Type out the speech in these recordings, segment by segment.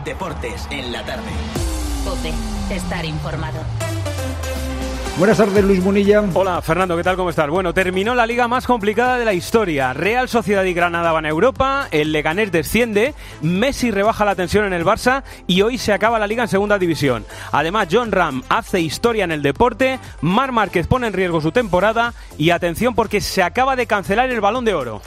Deportes en la tarde. COPE, estar informado. Buenas tardes, Luis Munilla. Hola, Fernando, ¿qué tal? ¿Cómo estás? Bueno, terminó la liga más complicada de la historia. Real Sociedad y Granada van a Europa, el Leganés desciende, Messi rebaja la tensión en el Barça y hoy se acaba la liga en segunda división. Además, Jon Rahm hace historia en el deporte, Marc Márquez pone en riesgo su temporada y atención porque se acaba de cancelar el Balón de Oro.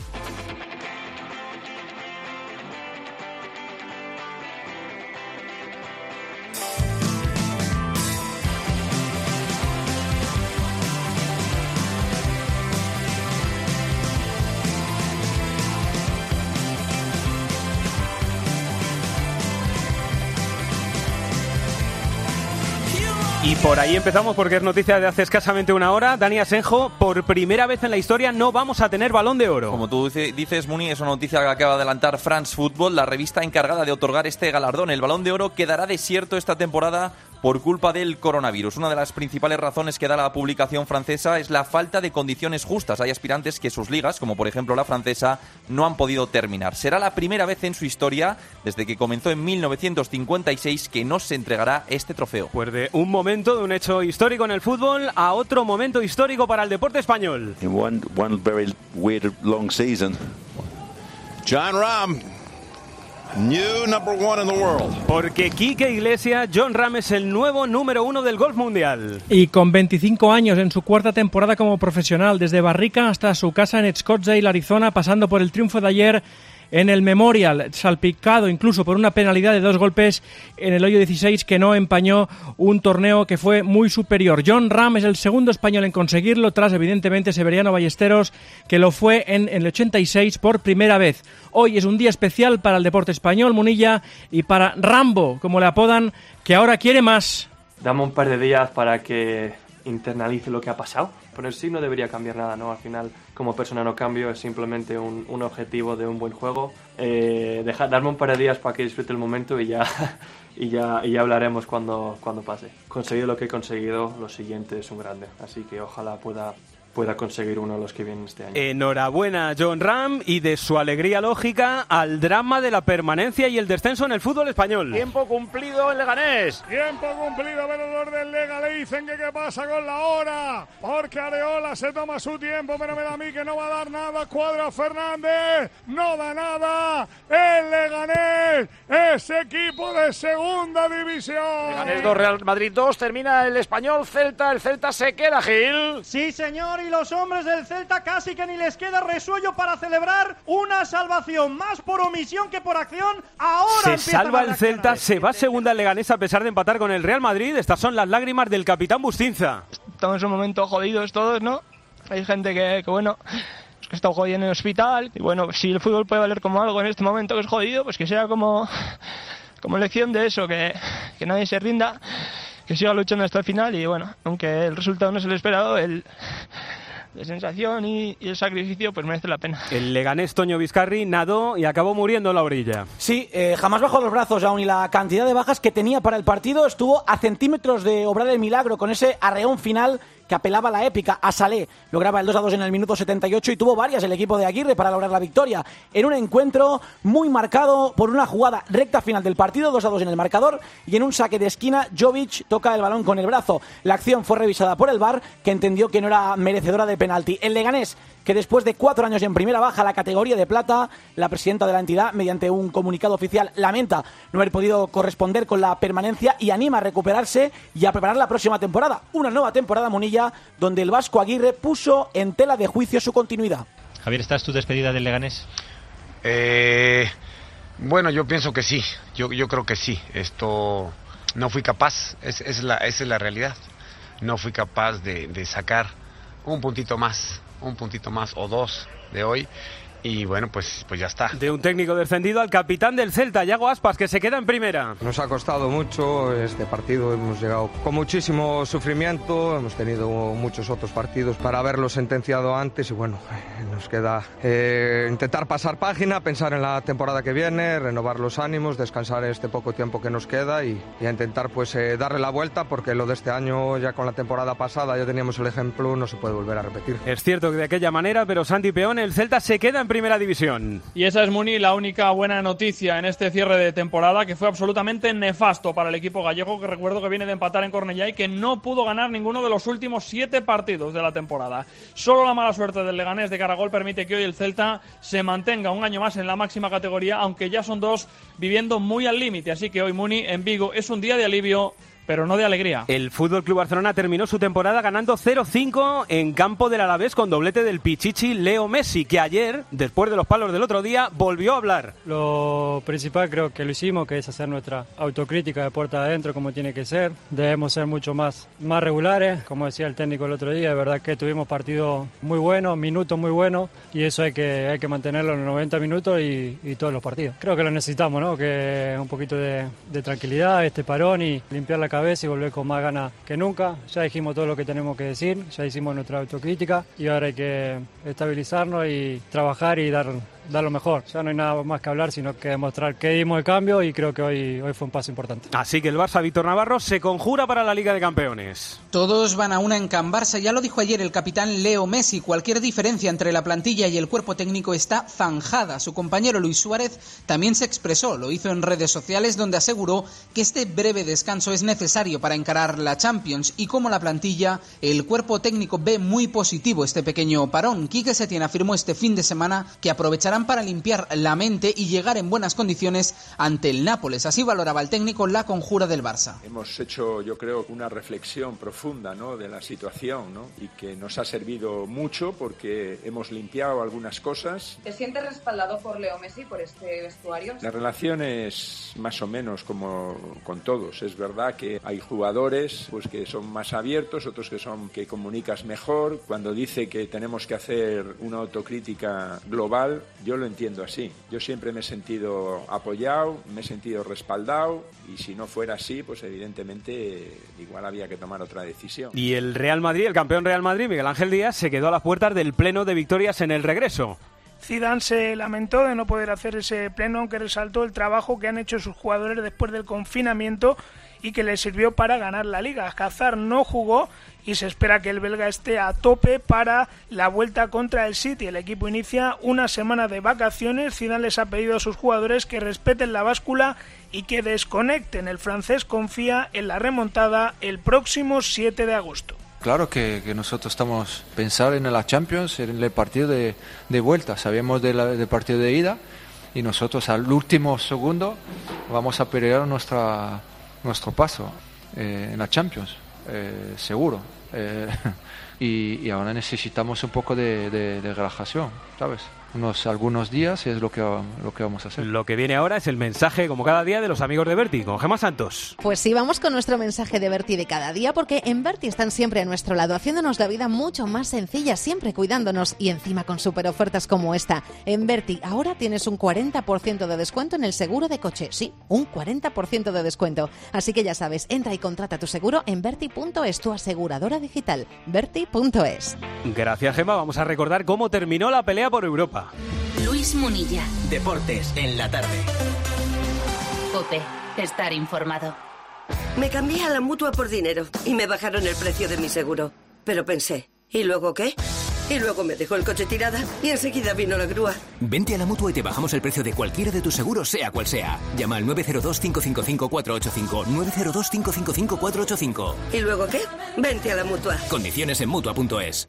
Y por ahí empezamos porque es noticia de hace escasamente una hora. Dani Asenjo, por primera vez en la historia no vamos a tener Balón de Oro. Como tú dices, Muni, es una noticia que acaba de adelantar France Football, la revista encargada de otorgar este galardón. El Balón de Oro quedará desierto esta temporada por culpa del coronavirus. Una de las principales razones que da la publicación francesa es la falta de condiciones justas. Hay aspirantes que sus ligas, como por ejemplo la francesa, no han podido terminar. Será la primera vez en su historia, desde que comenzó en 1956, que no se entregará este trofeo. Pues de un momento, de un hecho histórico en el fútbol, a otro momento histórico para el deporte español. In one very weird long season. Jon Rahm, new number one in the world. Porque Quique Iglesias, Jon Rahm es el nuevo número 1 del golf mundial. Y con 25 años en su cuarta temporada como profesional, desde Barrica hasta su casa en Scottsdale, Arizona, pasando por el triunfo de ayer en el Memorial, salpicado incluso por una penalidad de 2 golpes en el hoyo 16 que no empañó un torneo que fue muy superior. Jon Rahm es el segundo español en conseguirlo, tras evidentemente Severiano Ballesteros, que lo fue en el 86 por primera vez. Hoy es un día especial para el deporte español, Munilla, y para Rambo, como le apodan, que ahora quiere más. Dame un par de días para que internalice lo que ha pasado. Pero en sí no debería cambiar nada, ¿no? Al final, como persona no cambio, es simplemente un objetivo de un buen juego. Darme un par de días para que disfrute el momento y ya hablaremos cuando pase. Conseguido lo que he conseguido, lo siguiente es un grande. Así que ojalá pueda conseguir uno de los que vienen este año. Enhorabuena, Jon Rahm, y de su alegría lógica al drama de la permanencia y el descenso en el fútbol español. Tiempo cumplido en Leganés. Tiempo cumplido, pero los del Lega le dicen que qué pasa con la hora, porque Areola se toma su tiempo, pero me da a mí que no va a dar nada. Cuadra Fernández, no da nada. El Leganés es equipo de segunda división. Leganés 2, Real Madrid 2, termina el Español Celta. El Celta se queda, Gil. Sí, señor. Y los hombres del Celta casi que ni les queda resuello para celebrar una salvación, más por omisión que por acción. Ahora se salva el Celta, se va segunda el Leganés a pesar de empatar con el Real Madrid. Estas son las lágrimas del capitán Bustinza. Estamos en un momento jodidos todos, ¿no? Hay gente que bueno, que está jodida en el hospital. Y bueno, si el fútbol puede valer como algo en este momento que es jodido, pues que sea como lección de eso, que nadie se rinda, que siga luchando hasta el final. Y bueno, aunque el resultado no es el esperado, la sensación y el sacrificio pues merece la pena. El Leganés Toño Vizcarri nadó y acabó muriendo en la orilla. Sí, jamás bajó los brazos aún, y la cantidad de bajas que tenía para el partido estuvo a centímetros de obrar el milagro con ese arreón final que apelaba a la épica. A Salé lograba el 2-2 en el minuto 78 y tuvo varias el equipo de Aguirre para lograr la victoria. En un encuentro muy marcado por una jugada recta final del partido, 2-2 en el marcador, y en un saque de esquina Jovic toca el balón con el brazo. La acción fue revisada por el VAR, que entendió que no era merecedora de penalti. El Leganés, que después de 4 años en primera baja la categoría de plata, la presidenta de la entidad, mediante un comunicado oficial, lamenta no haber podido corresponder con la permanencia y anima a recuperarse y a preparar la próxima temporada. Una nueva temporada, Munilla, donde el vasco Aguirre puso en tela de juicio su continuidad. Javier, ¿estás tu despedida del Leganés? Bueno, yo pienso que sí. Yo creo que sí. Esto no fui capaz, esa es la realidad. No fui capaz de sacar un puntito más o 2 de hoy. Y bueno, pues ya está. De un técnico descendido al capitán del Celta, Yago Aspas, que se queda en primera. Nos ha costado mucho este partido, hemos llegado con muchísimo sufrimiento, hemos tenido muchos otros partidos para haberlo sentenciado antes y bueno, nos queda intentar pasar página, pensar en la temporada que viene, renovar los ánimos, descansar este poco tiempo que nos queda y a intentar pues darle la vuelta, porque lo de este año ya con la temporada pasada ya teníamos el ejemplo, no se puede volver a repetir. Es cierto que de aquella manera, pero Santi Peón, el Celta se queda en Primera División. Y esa es, Muni, la única buena noticia en este cierre de temporada, que fue absolutamente nefasto para el equipo gallego, que recuerdo que viene de empatar en Cornellá y que no pudo ganar ninguno de los últimos 7 partidos de la temporada. Solo la mala suerte del Leganés de Caragol permite que hoy el Celta se mantenga un año más en la máxima categoría, aunque ya son 2 viviendo muy al límite. Así que hoy, Muni, en Vigo es un día de alivio, pero no de alegría. El FC Barcelona terminó su temporada ganando 0-5 en campo del Alavés con doblete del Pichichi Leo Messi, que ayer, después de los palos del otro día, volvió a hablar. Lo principal creo que lo hicimos, que es hacer nuestra autocrítica de puerta adentro como tiene que ser. Debemos ser mucho más regulares, como decía el técnico el otro día. De verdad que tuvimos partidos muy buenos, minutos muy buenos, y eso hay que mantenerlo en los 90 minutos y todos los partidos. Creo que lo necesitamos, ¿no? Que un poquito de tranquilidad, este parón, y limpiar la cabeza y volver con más ganas que nunca. Ya dijimos todo lo que tenemos que decir, ya hicimos nuestra autocrítica y ahora hay que estabilizarnos y trabajar y dar lo mejor. Ya no hay nada más que hablar, sino que demostrar que dimos el cambio, y creo que hoy fue un paso importante. Así que el Barça Víctor Navarro se conjura para la Liga de Campeones. Todos van a una en Can Barça, ya lo dijo ayer el capitán Leo Messi. Cualquier diferencia entre la plantilla y el cuerpo técnico está zanjada. Su compañero Luis Suárez también se expresó, lo hizo en redes sociales, donde aseguró que este breve descanso es necesario para encarar la Champions, y como la plantilla, el cuerpo técnico ve muy positivo este pequeño parón. Quique Setién afirmó este fin de semana que aprovecharán para limpiar la mente y llegar en buenas condiciones ante el Nápoles. Así valoraba el técnico la conjura del Barça. Hemos hecho, yo creo, una reflexión profunda, ¿no?, de la situación, ¿no?, y que nos ha servido mucho porque hemos limpiado algunas cosas. ¿Te sientes respaldado por Leo Messi, por este vestuario? La relación es más o menos como con todos. Es verdad que hay jugadores pues que son más abiertos, otros que comunicas mejor. Cuando dice que tenemos que hacer una autocrítica global, yo lo entiendo así. Yo siempre me he sentido apoyado, me he sentido respaldado, y si no fuera así, pues evidentemente igual había que tomar otra decisión. Y el Real Madrid, el campeón Real Madrid, Miguel Ángel Díaz, se quedó a las puertas del pleno de victorias en el regreso. Zidane se lamentó de no poder hacer ese pleno, aunque resaltó el trabajo que han hecho sus jugadores después del confinamiento y que les sirvió para ganar la Liga. Hazard no jugó y se espera que el belga esté a tope para la vuelta contra el City. El equipo inicia una semana de vacaciones. Zidane les ha pedido a sus jugadores que respeten la báscula y que desconecten. El francés confía en la remontada el próximo 7 de agosto. Claro que nosotros estamos pensando en la Champions, en el partido de vuelta. Sabíamos del partido de ida y nosotros al último segundo vamos a pelear nuestro paso en la Champions, seguro. Y ahora necesitamos un poco de relajación, ¿sabes? Algunos días es lo que vamos a hacer. Lo que viene ahora es el mensaje, como cada día, de los amigos de Berti, con Gemma Santos. Pues sí, vamos con nuestro mensaje de Berti de cada día, porque en Berti están siempre a nuestro lado, haciéndonos la vida mucho más sencilla, siempre cuidándonos, y encima con super ofertas como esta. En Berti ahora tienes un 40% de descuento en el seguro de coche. Sí, un 40% de descuento. Así que ya sabes, entra y contrata tu seguro en Berti.es, tu aseguradora digital. Berti.es. Gracias, Gemma. Vamos a recordar cómo terminó la pelea por Europa. Luis Munilla. Deportes en la tarde. COPE. Estar informado. Me cambié a la Mutua por dinero y me bajaron el precio de mi seguro. Pero pensé, ¿y luego qué? Y luego me dejó el coche tirada y enseguida vino la grúa. Vente a la Mutua y te bajamos el precio de cualquiera de tus seguros, sea cual sea. Llama al 902-555-485. 902-555-485. ¿Y luego qué? Vente a la Mutua. Condiciones en Mutua.es.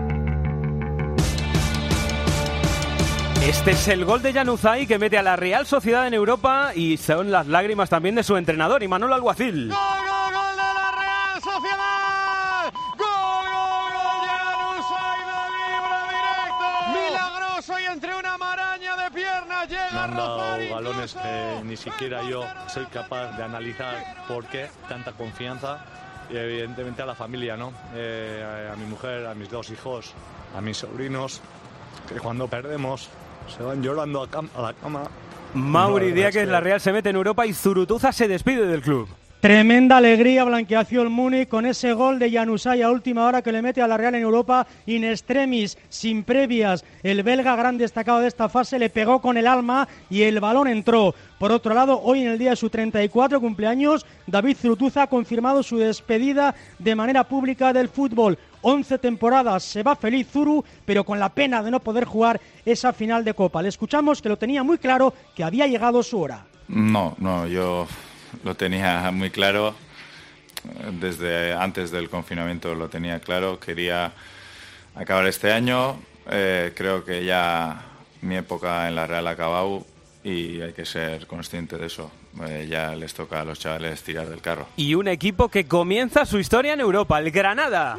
Este es el gol de Januzaj, que mete a la Real Sociedad en Europa, y son las lágrimas también de su entrenador, Imanol Alguacil. ¡Gol de la Real Sociedad! ¡Gol! Januzaj de libro directo. Milagroso, y entre una maraña de piernas llega Me han dado Rozar, balones incluso. que ni siquiera yo soy capaz de analizar por qué tanta confianza, y evidentemente a la familia, ¿no? A mi mujer, a mis 2 hijos, a mis sobrinos, que cuando perdemos se van llorando a la cama. Mauri Díaz, la Real se mete en Europa y Zurutuza se despide del club. Tremenda alegría blanquiazul Múnich con ese gol de Januzaj a última hora que le mete a la Real en Europa in extremis, sin previas. El belga, gran destacado de esta fase, le pegó con el alma y el balón entró. Por otro lado, hoy en el día de su 34 cumpleaños, David Zurutuza ha confirmado su despedida de manera pública del fútbol. 11 temporadas, se va feliz Zuru, pero con la pena de no poder jugar esa final de Copa. Le escuchamos que lo tenía muy claro, que había llegado su hora. No, yo lo tenía muy claro, desde antes del confinamiento lo tenía claro, quería acabar este año, creo que ya mi época en la Real ha acabado y hay que ser consciente de eso. Ya les toca a los chavales tirar del carro. Y un equipo que comienza su historia en Europa, el Granada.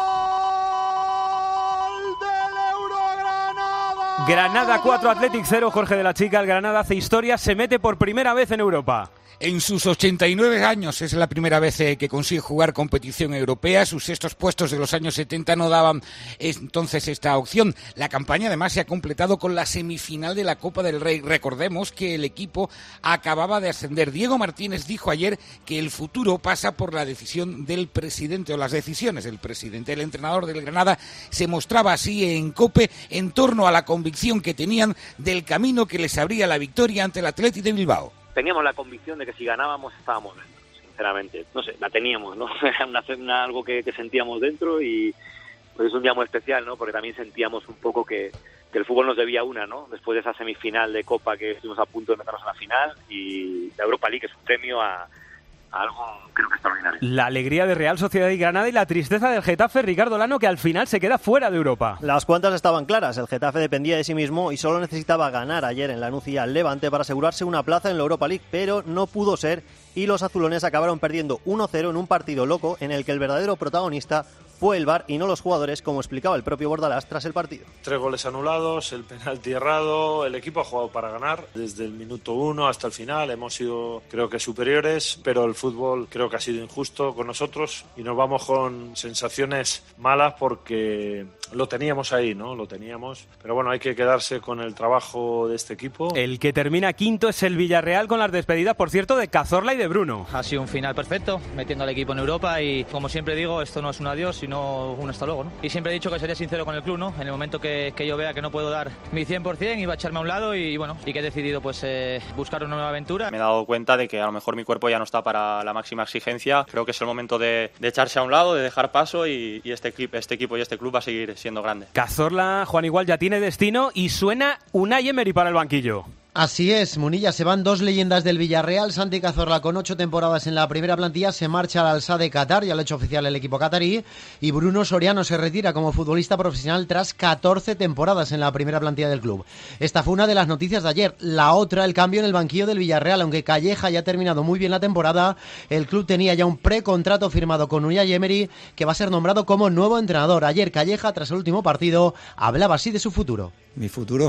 Granada 4, Athletic 0, Jorge de la Chica. El Granada hace historia, se mete por primera vez en Europa. En sus 89 años es la primera vez que consigue jugar competición europea. Sus 6 puestos de los años 70 no daban entonces esta opción. La campaña además se ha completado con la semifinal de la Copa del Rey. Recordemos que el equipo acababa de ascender. Diego Martínez dijo ayer que el futuro pasa por la decisión del presidente o las decisiones del presidente. El entrenador del Granada se mostraba así en COPE en torno a la convicción que tenían del camino que les abría la victoria ante el Athletic de Bilbao. Teníamos la convicción de que si ganábamos estábamos dentro, sinceramente. No sé, la teníamos, ¿no? Era algo que sentíamos dentro y pues es un día muy especial, ¿no? Porque también sentíamos un poco que el fútbol nos debía una, ¿no? Después de esa semifinal de Copa que estuvimos a punto de meternos en la final y la Europa League, que es un premio a algo creo que extraordinario. La alegría de Real Sociedad y Granada y la tristeza del Getafe, Ricardo Lano, que al final se queda fuera de Europa. Las cuentas estaban claras, el Getafe dependía de sí mismo y solo necesitaba ganar ayer en la Nucía al Levante para asegurarse una plaza en la Europa League, pero no pudo ser y los azulones acabaron perdiendo 1-0 en un partido loco en el que el verdadero protagonista fue el VAR y no los jugadores, como explicaba el propio Bordalás tras el partido. 3 goles anulados, el penalti errado, el equipo ha jugado para ganar desde el minuto 1 hasta el final, hemos sido creo que superiores, pero el fútbol creo que ha sido injusto con nosotros y nos vamos con sensaciones malas porque lo teníamos ahí, ¿no? Lo teníamos, pero bueno, hay que quedarse con el trabajo de este equipo. El que termina quinto es el Villarreal con las despedidas, por cierto, de Cazorla y de Bruno. Ha sido un final perfecto, metiendo al equipo en Europa y como siempre digo, esto no es un adiós, sino un hasta luego, ¿no? Y siempre he dicho que seré sincero con el club, ¿no? En el momento que yo vea que no puedo dar mi 100%, iba a echarme a un lado y bueno, y que he decidido pues buscar una nueva aventura. Me he dado cuenta de que a lo mejor mi cuerpo ya no está para la máxima exigencia. Creo que es el momento de echarse a un lado, de dejar paso y este equipo y este club va a seguir siendo grande. Cazorla, Juan Igual ya tiene destino y suena Unai Emery para el banquillo. Así es, Munilla, se van 2 leyendas del Villarreal. Santi Cazorla, con 8 temporadas en la primera plantilla, se marcha al Al-Sadd de Qatar, ya lo ha hecho oficial el equipo catarí, y Bruno Soriano se retira como futbolista profesional tras 14 temporadas en la primera plantilla del club. Esta fue una de las noticias de ayer. La otra, el cambio en el banquillo del Villarreal. Aunque Calleja ya ha terminado muy bien la temporada, el club tenía ya un precontrato firmado con Unai Emery, que va a ser nombrado como nuevo entrenador. Ayer Calleja, tras el último partido, hablaba así de su futuro. Mi futuro,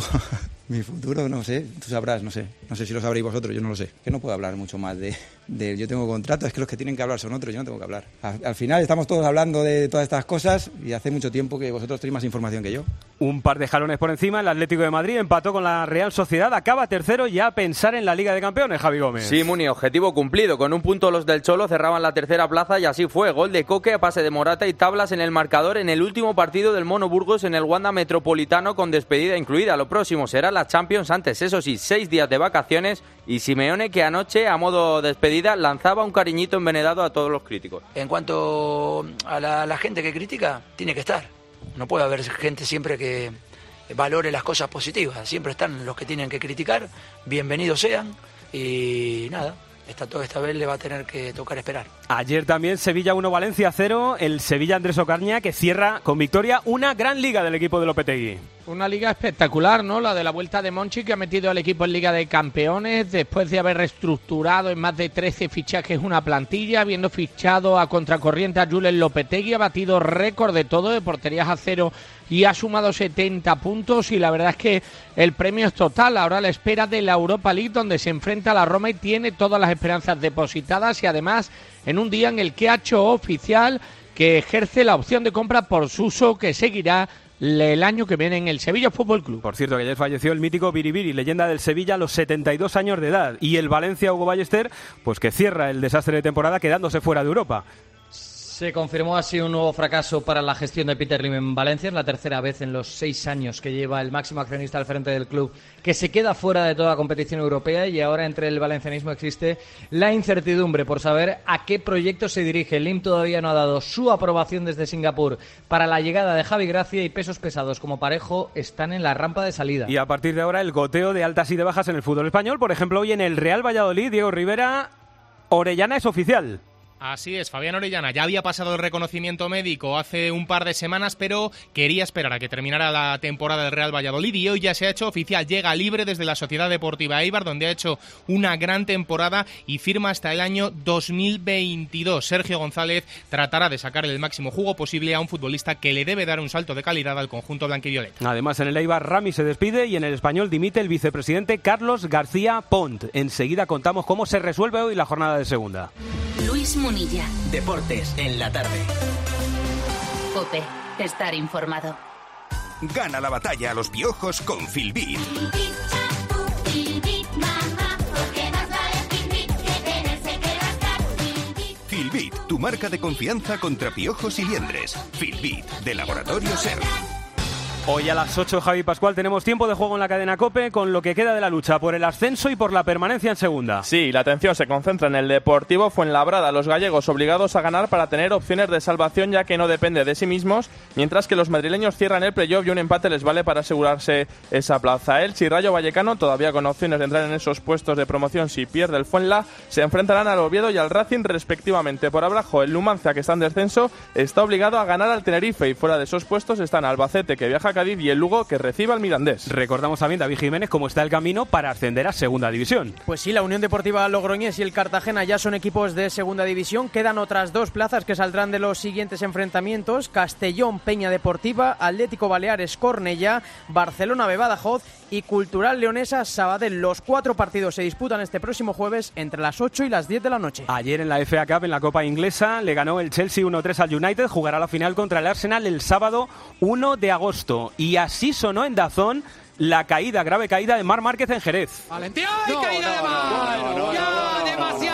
no sé, tú sabrás, no sé si lo sabréis vosotros, yo no lo sé. Que no puedo hablar mucho más de yo tengo contrato, es que los que tienen que hablar son otros, yo no tengo que hablar. Al final estamos todos hablando de todas estas cosas y hace mucho tiempo que vosotros tenéis más información que yo. Un par de jalones por encima, el Atlético de Madrid empató con la Real Sociedad, acaba tercero ya a pensar en la Liga de Campeones, Javi Gómez. Sí, Muni, objetivo cumplido, con un punto los del Cholo cerraban la tercera plaza y así fue, gol de Coque a pase de Morata y tablas en el marcador en el último partido del Mono Burgos en el Wanda Metropolitano con despedida incluida. Lo próximo será la Champions antes, eso sí, 6 días de vacaciones y Simeone que anoche a modo despedida lanzaba un cariñito envenenado a todos los críticos. En cuanto a la gente que critica, tiene que estar. No puede haber gente siempre que valore las cosas positivas. Siempre están los que tienen que criticar, bienvenidos sean y nada. Esta vez le va a tener que tocar esperar. Ayer también Sevilla 1, Valencia 0. El Sevilla Andrés Ocaña que cierra con victoria una gran liga del equipo de Lopetegui. Una liga espectacular, ¿no? La de la vuelta de Monchi, que ha metido al equipo en Liga de Campeones después de haber reestructurado en más de 13 fichajes una plantilla, habiendo fichado a contracorriente a Julen Lopetegui, ha batido récord de todo, de porterías a 0 y ha sumado 70 puntos y la verdad es que el premio es total. Ahora a la espera de la Europa League, donde se enfrenta a la Roma y tiene todas las esperanzas depositadas y además en un día en el que ha hecho oficial que ejerce la opción de compra por Suso, que seguirá el año que viene en el Sevilla Fútbol Club. Por cierto, que ayer falleció el mítico Biribiri, leyenda del Sevilla a los 72 años de edad, y el Valencia Hugo Ballester, pues que cierra el desastre de temporada quedándose fuera de Europa. Se confirmó así un nuevo fracaso para la gestión de Peter Lim en Valencia. Es la tercera vez en los 6 años que lleva el máximo accionista al frente del club que se queda fuera de toda competición europea, y ahora entre el valencianismo existe la incertidumbre por saber a qué proyecto se dirige. Lim todavía no ha dado su aprobación desde Singapur para la llegada de Javi Gracia, y pesos pesados como Parejo están en la rampa de salida. Y a partir de ahora el goteo de altas y de bajas en el fútbol español. Por ejemplo, hoy en el Real Valladolid, Diego Rivera, Orellana es oficial. Así es, Fabián Orellana ya había pasado el reconocimiento médico hace un par de semanas, pero quería esperar a que terminara la temporada del Real Valladolid, y hoy ya se ha hecho oficial. Llega libre desde la Sociedad Deportiva Eibar, donde ha hecho una gran temporada y firma hasta el año 2022. Sergio González tratará de sacar el máximo jugo posible a un futbolista que le debe dar un salto de calidad al conjunto blanquivioleta. Además, en el Eibar, Rami se despide, y en el Español dimite el vicepresidente Carlos García Pont. Enseguida contamos cómo se resuelve hoy la jornada de segunda. Luis Munilla. Deportes en la tarde. COPE. Estar informado. Gana la batalla a los piojos con Filbit. Filbit, tu marca de confianza contra piojos y liendres. Filbit, de Laboratorio Ser. Hoy a las 8, Javi Pascual, tenemos tiempo de juego en la cadena COPE con lo que queda de la lucha por el ascenso y por la permanencia en segunda. Sí, la atención se concentra en el Deportivo Fuenlabrada, los gallegos obligados a ganar para tener opciones de salvación, ya que no depende de sí mismos, mientras que los madrileños cierran el playoff y un empate les vale para asegurarse esa plaza. Elche y Rayo Vallecano, todavía con opciones de entrar en esos puestos de promoción si pierde el Fuenla, se enfrentarán al Oviedo y al Racing respectivamente. Por abajo, el Numancia, que está en descenso, está obligado a ganar al Tenerife, y fuera de esos puestos están Albacete, que viaja a Cádiz, y el Lugo, que recibe al Mirandés. Recordamos también, David Jiménez, cómo está el camino para ascender a segunda división. Pues sí, la Unión Deportiva Logroñés y el Cartagena ya son equipos de segunda división. Quedan otras 2 plazas que saldrán de los siguientes enfrentamientos: Castellón Peña Deportiva, Atlético Baleares Cornellá, Barcelona B Badajoz y Cultural Leonesa Sabadell. Los 4 partidos se disputan este próximo jueves entre las 8 y las 10 de la noche. Ayer en la FA Cup, en la Copa Inglesa, le ganó el Chelsea 1-3 al United. Jugará la final contra el Arsenal el sábado 1 de agosto. Y así sonó en DAZN la grave caída de Marc Márquez en Jerez. ¡Valentía! ¡Ay, caída de Marc! ¡Ya!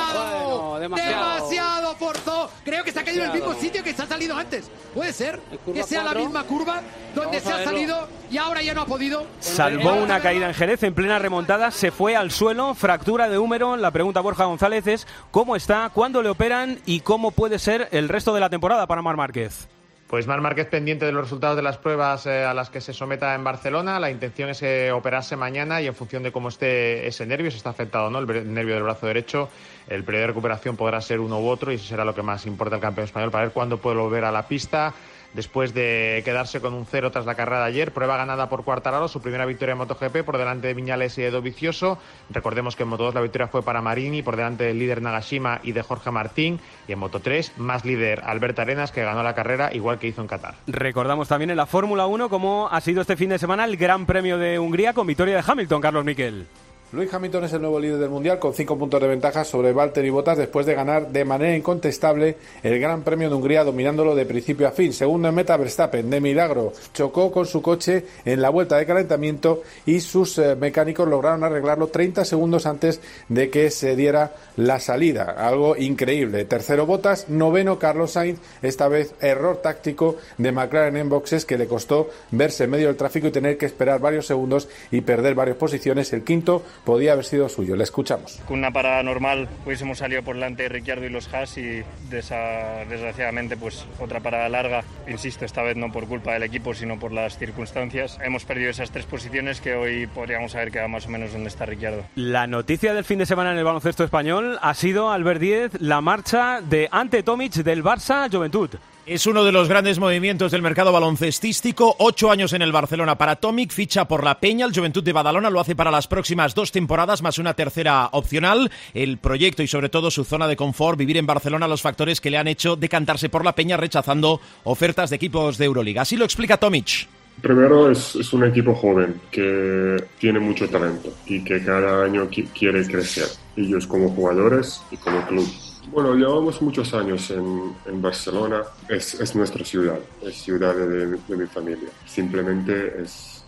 ¡Demasiado forzó! Creo que se ha caído en el mismo sitio que se ha salido antes. ¿Puede ser que sea la misma curva donde se ha salido y ahora ya no ha podido? Salvó una caída en Jerez en plena remontada, se fue al suelo, fractura de húmero. La pregunta, Borja González, es ¿cómo está, cuándo le operan y cómo puede ser el resto de la temporada para Marc Márquez? Pues Marc Márquez pendiente de los resultados de las pruebas a las que se someta en Barcelona. La intención es operarse mañana, y en función de cómo esté ese nervio, si está afectado o no, el nervio del brazo derecho, el periodo de recuperación podrá ser uno u otro, y eso será lo que más importa al campeón español, para ver cuándo puede volver a la pista. Después de quedarse con un 0 tras la carrera de ayer, prueba ganada por Quartararo, su primera victoria en MotoGP por delante de Viñales y de Dovizioso. Recordemos que en Moto2 la victoria fue para Marini por delante del líder Nagashima y de Jorge Martín, y en Moto3 más líder Albert Arenas, que ganó la carrera igual que hizo en Qatar. Recordamos también en la Fórmula 1 cómo ha sido este fin de semana el Gran Premio de Hungría con victoria de Hamilton, Carlos Miquel. Lewis Hamilton es el nuevo líder del Mundial con 5 puntos de ventaja sobre Valtteri Bottas después de ganar de manera incontestable el Gran Premio de Hungría, dominándolo de principio a fin. Segundo en meta, Verstappen, de milagro, chocó con su coche en la vuelta de calentamiento y sus mecánicos lograron arreglarlo 30 segundos antes de que se diera la salida. Algo increíble. Tercero Bottas, noveno Carlos Sainz, esta vez error táctico de McLaren en boxes que le costó verse en medio del tráfico y tener que esperar varios segundos y perder varias posiciones. El quinto podía haber sido suyo. Le escuchamos. Con una parada normal hubiésemos salido por delante de Ricciardo y los Haas, y desgraciadamente pues otra parada larga, insisto, esta vez no por culpa del equipo sino por las circunstancias. Hemos perdido esas 3 posiciones que hoy podríamos haber quedado más o menos donde está Ricciardo. La noticia del fin de semana en el baloncesto español ha sido, Albert Díez, la marcha de Ante Tomic del Barça a Joventut. Es uno de los grandes movimientos del mercado baloncestístico. 8 años en el Barcelona para Tomic, ficha por la Peña, el Joventut de Badalona, lo hace para las próximas 2 temporadas, más una tercera opcional. El proyecto y sobre todo su zona de confort, vivir en Barcelona, los factores que le han hecho decantarse por la Peña, rechazando ofertas de equipos de Euroliga. Así lo explica Tomic. Primero es un equipo joven que tiene mucho talento y que cada año quiere crecer, ellos como jugadores y como club. Bueno, llevamos muchos años en Barcelona, es nuestra ciudad, es ciudad de mi familia. Simplemente es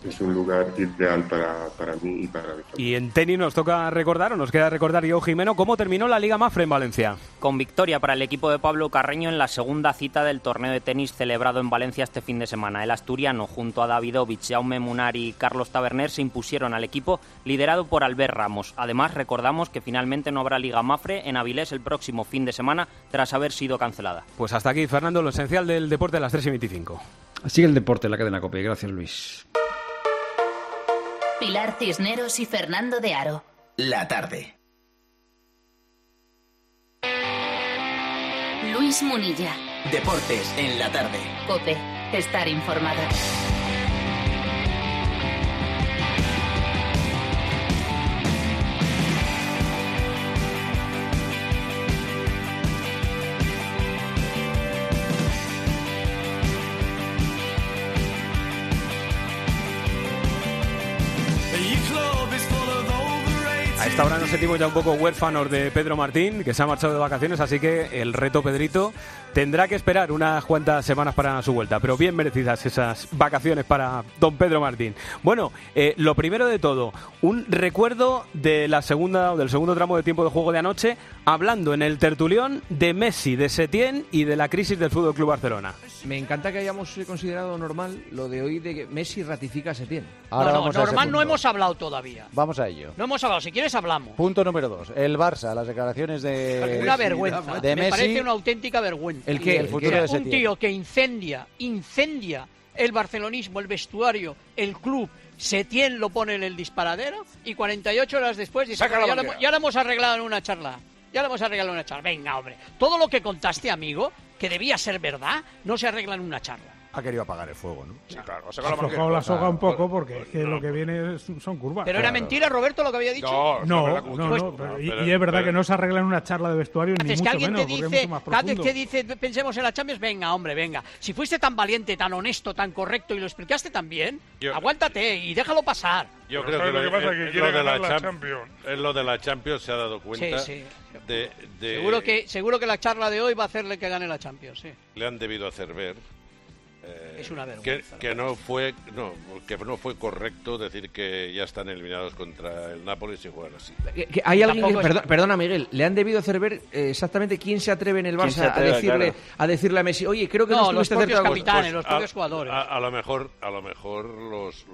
es un lugar ideal para mí y para mi familia. Y en tenis nos toca recordar, o nos queda recordar, Yo Jimeno, cómo terminó la Liga Mafre en Valencia. Con victoria para el equipo de Pablo Carreño en la segunda cita del torneo de tenis celebrado en Valencia este fin de semana. El asturiano, junto a Davidovich, Jaume Munar y Carlos Taberner, se impusieron al equipo liderado por Albert Ramos. Además, recordamos que finalmente no habrá Liga Mafre en Avilés el próximo fin de semana tras haber sido cancelada. Pues hasta aquí, Fernando, lo esencial del deporte a las 3:25. Sigue el deporte en la cadena COPE. Gracias, Luis. Pilar Cisneros y Fernando de Aro. La tarde. Luis Munilla. Deportes en la tarde. COPE. Estar informado. A esta hora nos sentimos ya un poco huérfanos de Pedro Martín, que se ha marchado de vacaciones, así que el reto Pedrito tendrá que esperar unas cuantas semanas para su vuelta, pero bien merecidas esas vacaciones para don Pedro Martín. Bueno, lo primero de todo, un recuerdo de la segunda o del segundo tramo de tiempo de juego de anoche, hablando en el tertulión de Messi, de Setién y de la crisis del Fútbol Club Barcelona. Me encanta que hayamos considerado normal lo de hoy de que Messi ratifica a Setién. Normal no hemos hablado todavía. Vamos a ello. No hemos hablado, si quieres hablamos. Punto número 2. El Barça, las declaraciones de Una vergüenza. de Me Messi. parece una auténtica vergüenza. ¿El qué? El futuro de Setién. Un tío que incendia el barcelonismo, el vestuario, el club. Setién lo pone en el disparadero y 48 horas después dice, ya lo hemos arreglado en una charla. Venga, hombre. Todo lo que contaste, amigo, que debía ser verdad, no se arregla en una charla. Ha querido apagar el fuego, ¿no? Sí, claro. Ha aflojado la soga un poco porque es que lo que viene son curvas. Pero era mentira, Roberto, lo que había dicho. No. Y es verdad que no se arregla en una charla de vestuario ni mucho menos, porque es mucho más profundo. Cada vez que dice, pensemos en la Champions, venga. Si fuiste tan valiente, tan honesto, tan correcto y lo explicaste tan bien, aguántate y déjalo pasar. Yo creo que lo que pasa es que quiere ganar la Champions. Es lo de la Champions, se ha dado cuenta. Sí. Seguro que la charla de hoy va a hacerle que gane la Champions, sí. Le han debido hacer ver es una vergüenza. Que no fue correcto decir que ya están eliminados contra el Nápoles y juegan así. Hay alguien perdona Miguel, le han debido hacer ver exactamente quién se atreve en el Barça a decirle a Messi, oye, creo que no los propios capitanes, los propios jugadores. A lo mejor los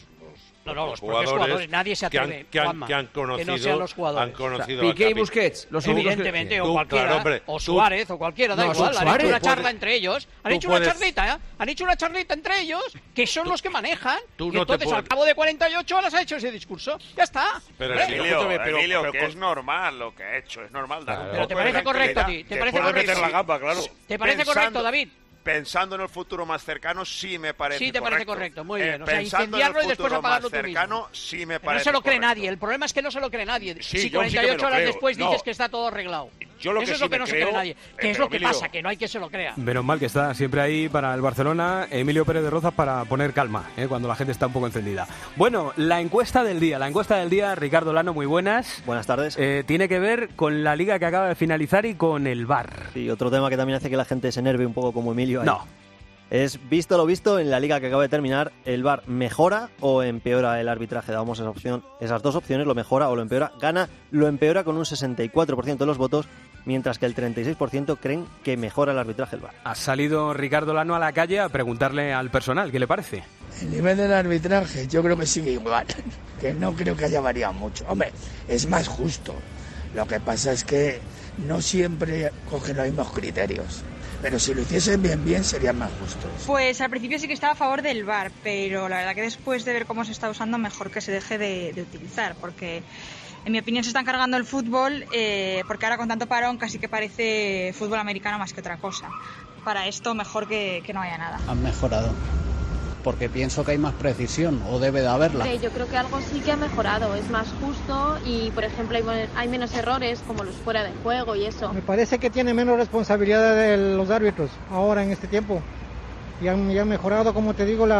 jugadores, nadie se atreve, que han conocido, que no sean los jugadores. Piqué y Busquets, evidentemente, o cualquiera, o Suárez, o cualquiera, da igual. Han hecho una charla entre ellos, han hecho una charlita entre ellos, que son los que manejan, y entonces al cabo de 48 horas ha hecho ese discurso. Ya está. Pero Emilio, que es normal lo que ha hecho, es normal. Pero ¿te parece correcto a ti? ¿Te parece correcto? Meter la gamba, claro. ¿Te parece correcto, David? Pensando en el futuro más cercano, sí me parece correcto. Sí, te parece correcto, muy bien. O sea, incendiarlo y después apagarlo tú mismo. Sí me parece no se lo cree correcto. nadie. El problema es que no se lo cree nadie. Sí, si 48 horas después no. dices que está todo arreglado. Eso es lo que no se cree nadie. ¿Qué es lo que pasa? Que no hay que se lo crea. Menos mal que está siempre ahí para el Barcelona Emilio Pérez de Rozas para poner calma, cuando la gente está un poco encendida. Bueno, la encuesta del día, Ricardo Lano, muy buenas. Buenas tardes. Tiene que ver con la liga que acaba de finalizar y con el VAR. Sí, otro tema que también hace que la gente se enerve un poco como Emilio. No. Es visto lo visto en la liga que acaba de terminar, ¿el VAR mejora o empeora el arbitraje? Damos esas dos opciones, lo mejora o lo empeora. Lo empeora con un 64% de los votos, mientras que el 36% creen que mejora el arbitraje el VAR. Ha salido Ricardo Lano a la calle a preguntarle al personal, ¿qué le parece? El nivel del arbitraje yo creo que sigue igual, que no creo que haya variado mucho. Hombre, es más justo. Lo que pasa es que no siempre cogen los mismos criterios. Pero si lo hiciesen bien serían más justos. Pues al principio sí que estaba a favor del VAR, pero la verdad que después de ver cómo se está usando, mejor que se deje de utilizar, porque en mi opinión se están cargando el fútbol, porque ahora con tanto parón casi que parece fútbol americano más que otra cosa. Para esto mejor que no haya nada. Han mejorado, porque pienso que hay más precisión, o debe de haberla. Yo creo que algo sí que ha mejorado, es más justo y, por ejemplo, hay menos errores como los fuera de juego y eso. Me parece que tiene menos responsabilidad de los árbitros ahora en este tiempo. Y han mejorado, como te digo,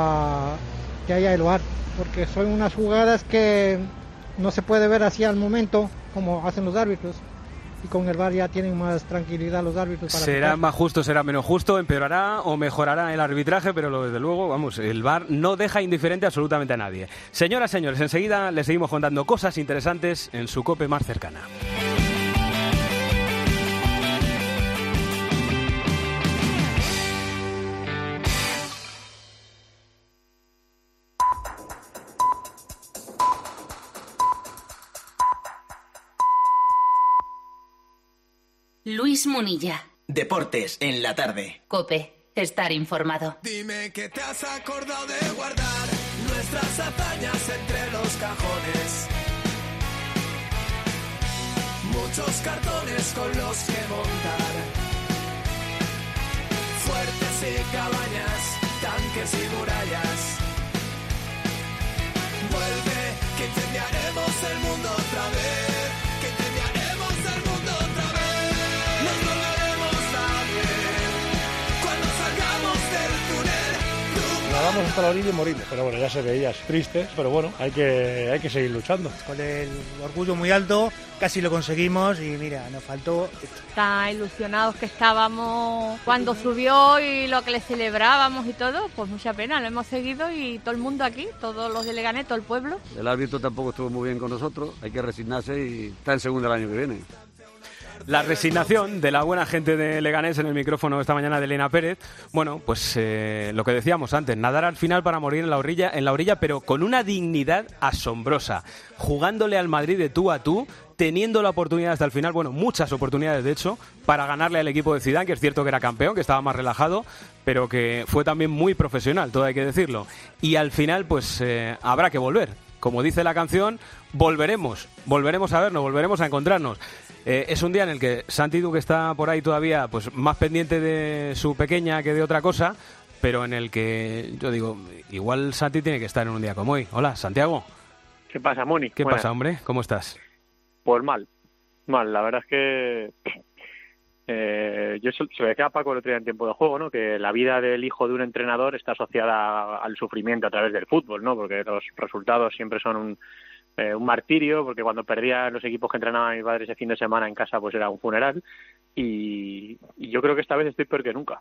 que haya el VAR, porque son unas jugadas que no se puede ver así al momento como hacen los árbitros. y con el VAR ya tienen más tranquilidad los árbitros. Será más justo, será menos justo, empeorará o mejorará el arbitraje, pero desde luego, vamos, el VAR no deja indiferente absolutamente a nadie. Señoras, señores, enseguida les seguimos contando cosas interesantes en su COPE más cercana. Luis Munilla. Deportes en la tarde. COPE. Estar informado. Dime que te has acordado de guardar nuestras hazañas entre los cajones. Muchos cartones con los que montar. Fuertes y cabañas, tanques y murallas. Vuelve, que incendiaremos el mundo otra vez. Que incendiaremos el mundo otra vez. Nos volveremos a ver cuando salgamos del túnel. Nadamos hasta la orilla y morimos, pero bueno, ya se veía, es triste, pero bueno, hay que seguir luchando. Con el orgullo muy alto, casi lo conseguimos y mira, nos faltó esto. Tan ilusionados que estábamos cuando subió y lo que le celebrábamos y todo, pues mucha pena, lo hemos seguido y todo el mundo aquí, todos los de Leganés, todo el pueblo. El árbitro tampoco estuvo muy bien con nosotros, hay que resignarse y está en segunda el año que viene. La resignación de la buena gente de Leganés en el micrófono esta mañana de Elena Pérez. Bueno, pues lo que decíamos antes, nadar al final para morir en la orilla, pero con una dignidad asombrosa, jugándole al Madrid de tú a tú, teniendo la oportunidad hasta el final, bueno, muchas oportunidades de hecho, para ganarle al equipo de Zidane, que es cierto que era campeón, que estaba más relajado, pero que fue también muy profesional, todo hay que decirlo. Y al final, pues habrá que volver. Como dice la canción, volveremos a vernos, volveremos a encontrarnos. Es un día en el que Santi Duque está por ahí todavía pues más pendiente de su pequeña que de otra cosa, pero en el que yo digo, igual Santi tiene que estar en un día como hoy. Hola, Santiago. ¿Qué pasa, Moni? ¿Qué pasa, hombre? ¿Cómo estás? Pues mal. La verdad es que yo se lo decía a Paco el otro día en tiempo de juego, ¿no? Que la vida del hijo de un entrenador está asociada al sufrimiento a través del fútbol, ¿no? Porque los resultados siempre son un martirio, porque cuando perdía los equipos que entrenaba mi padre ese fin de semana en casa, pues era un funeral, y yo creo que esta vez estoy peor que nunca.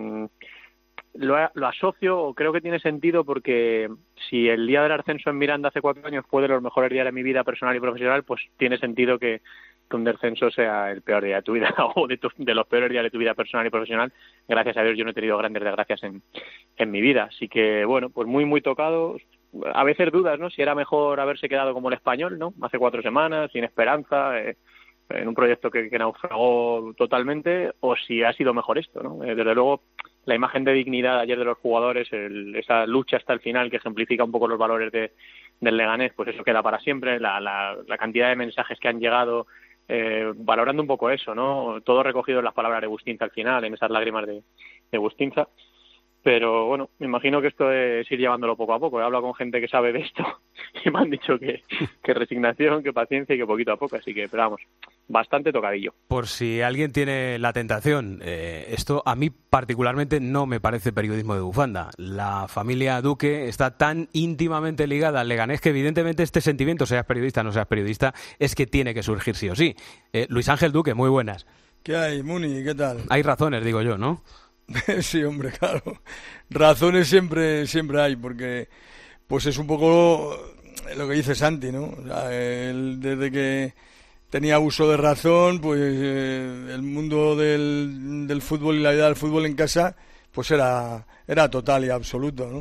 Lo asocio, o creo que tiene sentido, porque si el día del ascenso en Miranda hace 4 años fue de los mejores días de mi vida personal y profesional, pues tiene sentido que un descenso sea el peor día de tu vida, o de los peores días de tu vida personal y profesional. Gracias a Dios yo no he tenido grandes desgracias en mi vida, así que bueno, pues muy muy tocado. A veces dudas, ¿no? Si era mejor haberse quedado como el Español, ¿no? Hace 4 semanas, sin esperanza, en un proyecto que naufragó totalmente, o si ha sido mejor esto, ¿no? Desde luego, la imagen de dignidad ayer de los jugadores, esa lucha hasta el final que ejemplifica un poco los valores del Leganés, pues eso queda para siempre. La cantidad de mensajes que han llegado valorando un poco eso, ¿no? Todo recogido en las palabras de Bustinza al final, en esas lágrimas de Bustinza. Pero bueno, me imagino que esto es ir llevándolo poco a poco. He hablado con gente que sabe de esto y me han dicho que resignación, que paciencia y que poquito a poco. Así que, pero vamos, bastante tocadillo. Por si alguien tiene la tentación, esto a mí particularmente no me parece periodismo de bufanda. La familia Duque está tan íntimamente ligada al Leganés que evidentemente este sentimiento, seas periodista o no seas periodista, es que tiene que surgir sí o sí. Luis Ángel Duque, muy buenas. ¿Qué hay, Muni? ¿Qué tal? Hay razones, digo yo, ¿no? Sí, hombre, claro. Razones siempre hay, porque pues es un poco lo que dice Santi, ¿no? O sea, desde que tenía uso de razón, pues el mundo del fútbol y la vida del fútbol en casa, pues era total y absoluto, ¿no?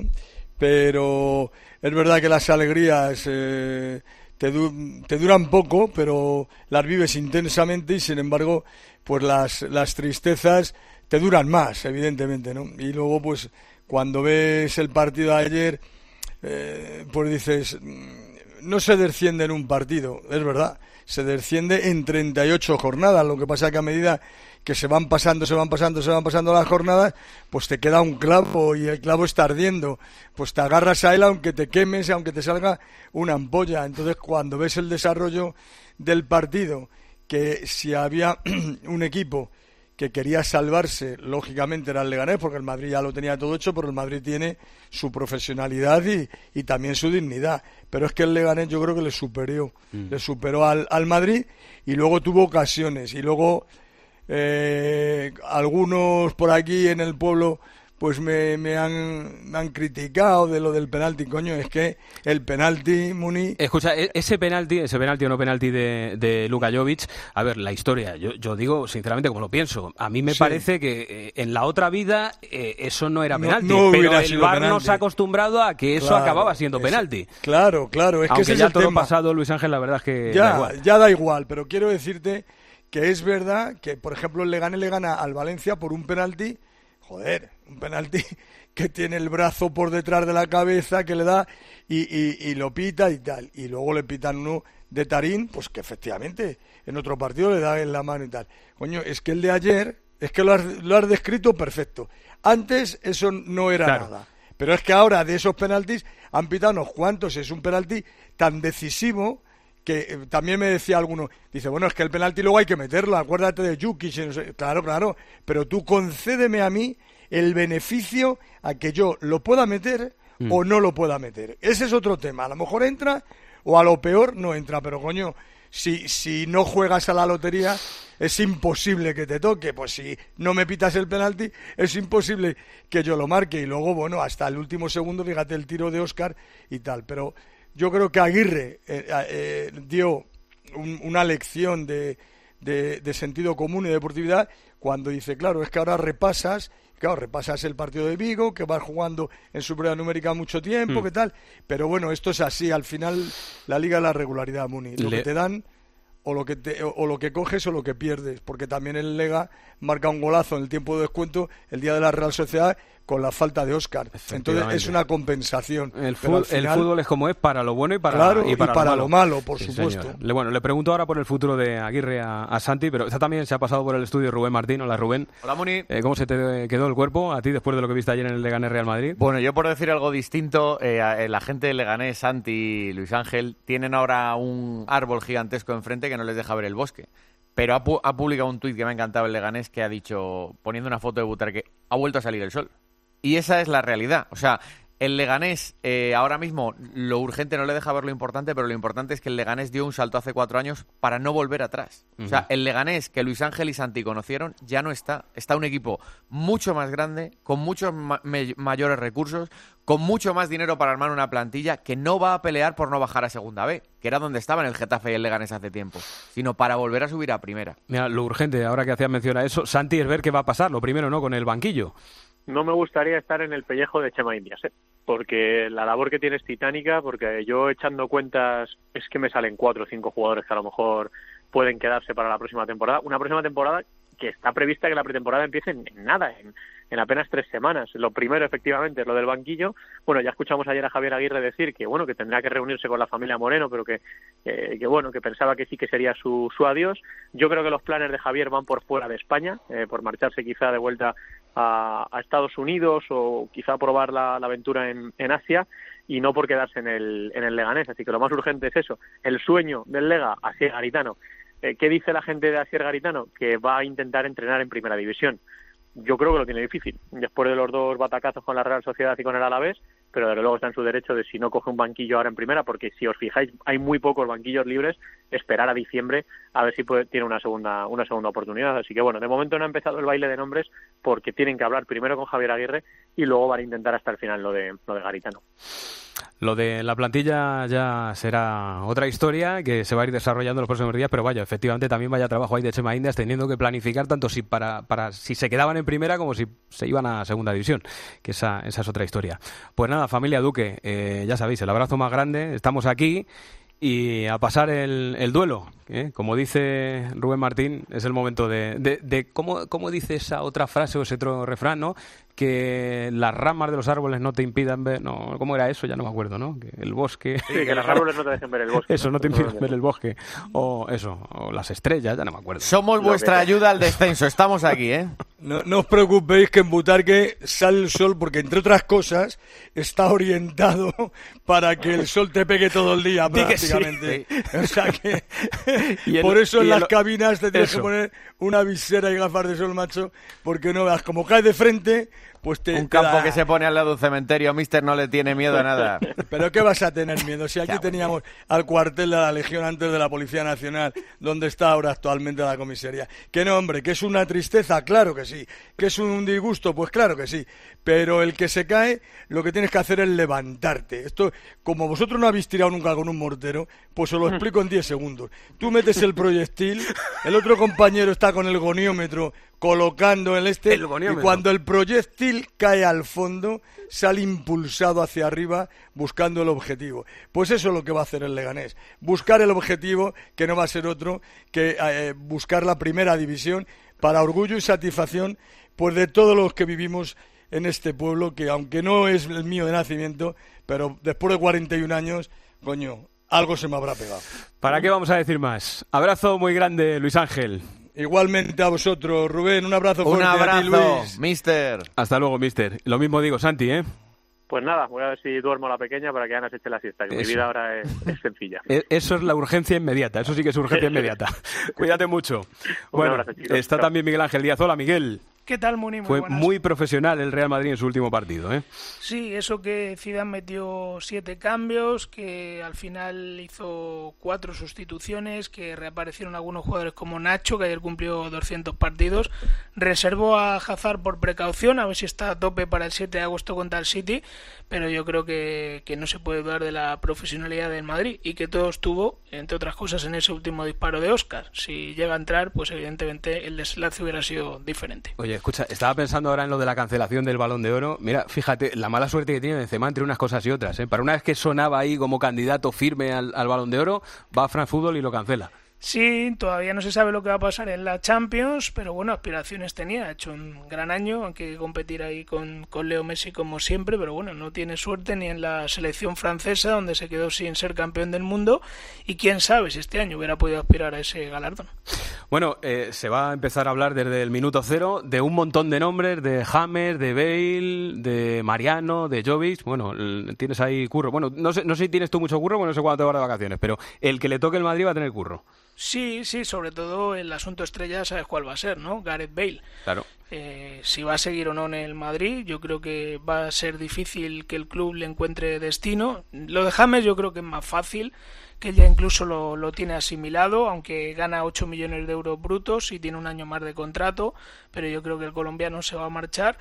Pero es verdad que las alegrías te duran poco, pero las vives intensamente y sin embargo, pues las tristezas te duran más, evidentemente, ¿no? Y luego, pues, cuando ves el partido de ayer, pues dices, no se desciende en un partido, es verdad, se desciende en 38 jornadas, lo que pasa que a medida que se van pasando las jornadas, pues te queda un clavo y el clavo está ardiendo, pues te agarras a él aunque te quemes, aunque te salga una ampolla. Entonces, cuando ves el desarrollo del partido, que si había un equipo que quería salvarse, lógicamente era el Leganés, porque el Madrid ya lo tenía todo hecho, pero el Madrid tiene su profesionalidad y también su dignidad. Pero es que el Leganés yo creo que le superó al Madrid, y luego tuvo ocasiones, y luego algunos por aquí en el pueblo pues me han criticado de lo del penalti. Coño, es que el penalti, Muni... Escucha, ese penalti o no penalti de Luka Jovic, a ver, la historia, yo digo sinceramente como lo pienso, a mí me parece que en la otra vida eso no era penalti, pero el VAR nos ha acostumbrado a que eso acababa siendo penalti. Claro, es aunque que ese ya es el todo tema. Pasado, Luis Ángel, la verdad es que ya da igual, pero quiero decirte que es verdad que, por ejemplo, el Leganés le gana al Valencia por un penalti. Joder, un penalti que tiene el brazo por detrás de la cabeza, que le da y lo pita y tal. Y luego le pitan uno de Tarín, pues que efectivamente en otro partido le da en la mano y tal. Coño, es que el de ayer, es que lo has descrito perfecto. Antes eso no era nada. Pero es que ahora de esos penaltis han pitado unos cuantos. Es un penalti tan decisivo que también me decía alguno, dice, bueno, es que el penalti luego hay que meterlo, acuérdate de Jukic, no sé. Claro, pero tú concédeme a mí el beneficio a que yo lo pueda meter o no lo pueda meter. Ese es otro tema, a lo mejor entra o a lo peor no entra, pero coño, si no juegas a la lotería es imposible que te toque, pues si no me pitas el penalti es imposible que yo lo marque, y luego, bueno, hasta el último segundo, fíjate el tiro de Óscar y tal, pero... Yo creo que Aguirre dio una lección de sentido común y deportividad cuando dice, claro, es que ahora repasas el partido de Vigo, que vas jugando en superioridad numérica mucho tiempo, ¿qué tal? Pero bueno, esto es así, al final la liga es la regularidad, Muni. Lo que te dan o lo que coges o lo que pierdes, porque también el Lega marca un golazo en el tiempo de descuento el día de la Real Sociedad con la falta de Óscar. Entonces es una compensación. El fútbol es como es, para lo bueno y para, lo malo, por supuesto. Bueno, le pregunto ahora por el futuro de Aguirre a Santi, pero también se ha pasado por el estudio Rubén Martín. Hola, Rubén. Hola, Muni. ¿Cómo se te quedó el cuerpo a ti después de lo que viste ayer en el Leganés Real Madrid? Bueno, yo por decir algo distinto, la gente del Leganés, Santi y Luis Ángel, tienen ahora un árbol gigantesco enfrente que no les deja ver el bosque. Pero ha publicado un tuit que me ha encantado el Leganés, que ha dicho, poniendo una foto de Butarque, ha vuelto a salir el sol. Y esa es la realidad. O sea, el Leganés ahora mismo lo urgente no le deja ver lo importante, pero lo importante es que el Leganés dio un salto hace 4 años para no volver atrás. O sea, el Leganés que Luis Ángel y Santi conocieron ya no está. Está un equipo mucho más grande, con muchos mayores recursos, con mucho más dinero para armar una plantilla, que no va a pelear por no bajar a Segunda B, que era donde estaban el Getafe y el Leganés hace tiempo, sino para volver a subir a Primera. Mira, lo urgente, ahora que hacías mención a eso, Santi, es ver qué va a pasar. Lo primero, ¿no?, con el banquillo. No me gustaría estar en el pellejo de Chema Indias, porque la labor que tiene es titánica, porque yo echando cuentas es que me salen 4 o 5 jugadores que a lo mejor pueden quedarse para la próxima temporada. Una próxima temporada que está prevista que la pretemporada empiece en nada, en apenas 3 semanas. Lo primero, efectivamente, es lo del banquillo. Bueno, ya escuchamos ayer a Javier Aguirre decir que bueno, que tendrá que reunirse con la familia Moreno, pero que bueno, que pensaba que sí que sería su adiós. Yo creo que los planes de Javier van por fuera de España, por marcharse quizá de vuelta a Estados Unidos o quizá probar la aventura en Asia, y no por quedarse en el Leganés. Así que lo más urgente es eso, el sueño del Lega, Asier Garitano. ¿Qué dice la gente de Asier Garitano? Que va a intentar entrenar en Primera División. Yo creo que lo tiene difícil, después de los 2 batacazos con la Real Sociedad y con el Alavés, pero desde luego está en su derecho de, si no coge un banquillo ahora en Primera, porque si os fijáis hay muy pocos banquillos libres, esperar a diciembre a ver si tiene una segunda oportunidad. Así que bueno, de momento no ha empezado el baile de nombres, porque tienen que hablar primero con Javier Aguirre y luego van a intentar hasta el final lo de Garitano. Lo de la plantilla ya será otra historia que se va a ir desarrollando en los próximos días, pero vaya, efectivamente también vaya trabajo ahí de Chema Indias, teniendo que planificar tanto si para si se quedaban en Primera como si se iban a Segunda División, que esa es otra historia. Pues nada, familia Duque, ya sabéis, el abrazo más grande, estamos aquí y a pasar el duelo, como dice Rubén Martín, es el momento de ¿cómo dice esa otra frase o ese otro refrán, ¿no? Que las ramas de los árboles no te impidan ver, no, ¿cómo era eso? Ya no me acuerdo, ¿no? Que el bosque... Sí, que los árboles no te dejen ver el bosque. Eso, no te impiden ver el bosque. O eso, o las estrellas, ya no me acuerdo. Somos vuestra ayuda al descenso, estamos aquí, No os preocupéis que en Butarque sale el sol porque, entre otras cosas, está orientado para que el sol te pegue todo el día prácticamente. Sí. O sea que por eso en las cabinas te tienes que poner una visera y gafas de sol, macho, porque no veas como cae de frente, pues un campo que se pone al lado de un cementerio, mister, no le tiene miedo a nada. ¿Pero qué vas a tener miedo? Si aquí teníamos al cuartel de la Legión antes de la Policía Nacional, donde está ahora actualmente la comisaría. Que no, hombre, que es una tristeza, claro que sí. Que es un disgusto, pues claro que sí. Pero el que se cae, lo que tienes que hacer es levantarte. Esto, como vosotros no habéis tirado nunca con un mortero, pues os lo explico en 10 segundos. Tú metes el proyectil, el otro compañero está con el goniómetro colocando y cuando el proyectil cae al fondo, sale impulsado hacia arriba buscando el objetivo. Pues eso es lo que va a hacer el Leganés. Buscar el objetivo, que no va a ser otro que buscar la primera división, para orgullo y satisfacción pues de todos los que vivimos en este pueblo, que aunque no es el mío de nacimiento, pero después de 41 años, coño, algo se me habrá pegado. ¿Para qué vamos a decir más? Abrazo muy grande, Luis Ángel. Igualmente a vosotros, Rubén, un abrazo fuerte. Un abrazo, a ti, Luis. mister. Hasta luego, mister. Lo mismo digo, Santi, ¿eh? Pues nada, voy a ver si duermo a la pequeña para que Ana se eche la siesta, que mi vida ahora es sencilla. Eso es la urgencia inmediata, eso sí que es urgencia inmediata. Cuídate mucho. Bueno, abrazo, está también Miguel Ángel Díaz. Hola, Miguel. ¿Qué tal, Muni? Muy Fue buenas. Muy profesional el Real Madrid en su último partido, ¿eh? Sí, eso que Zidane metió 7 cambios, que al final hizo 4 sustituciones, que reaparecieron algunos jugadores como Nacho, que ayer cumplió 200 partidos. Reservó a Hazard por precaución, a ver si está a tope para el 7 de agosto contra el City, pero yo creo que no se puede dudar de la profesionalidad del Madrid y que todo estuvo, entre otras cosas, en ese último disparo de Óscar. Si llega a entrar, pues evidentemente el desenlace hubiera sido diferente. Oye, escucha, estaba pensando ahora en lo de la cancelación del Balón de Oro. Mira, fíjate, la mala suerte que tiene Benzema entre unas cosas y otras, ¿eh? Para una vez que sonaba ahí como candidato firme al Balón de Oro, va a France Football y lo cancela. Sí, todavía no se sabe lo que va a pasar en la Champions, pero bueno, aspiraciones tenía, ha hecho un gran año, aunque competir ahí con Leo Messi como siempre, pero bueno, no tiene suerte ni en la selección francesa, donde se quedó sin ser campeón del mundo, y quién sabe si este año hubiera podido aspirar a ese galardón. Bueno, se va a empezar a hablar desde el minuto cero de un montón de nombres, de James, de Bale, de Mariano, de Jovic. Bueno, tienes ahí curro. Bueno, no sé si tienes tú mucho curro, bueno, no sé cuándo te vas de vacaciones, pero el que le toque el Madrid va a tener curro. Sí, sobre todo el asunto estrella sabes cuál va a ser, ¿no? Gareth Bale. Claro. Si va a seguir o no en el Madrid, yo creo que va a ser difícil que el club le encuentre destino. Lo de James yo creo que es más fácil, que él ya incluso lo tiene asimilado, aunque gana 8 millones de euros brutos y tiene un año más de contrato, pero yo creo que el colombiano se va a marchar.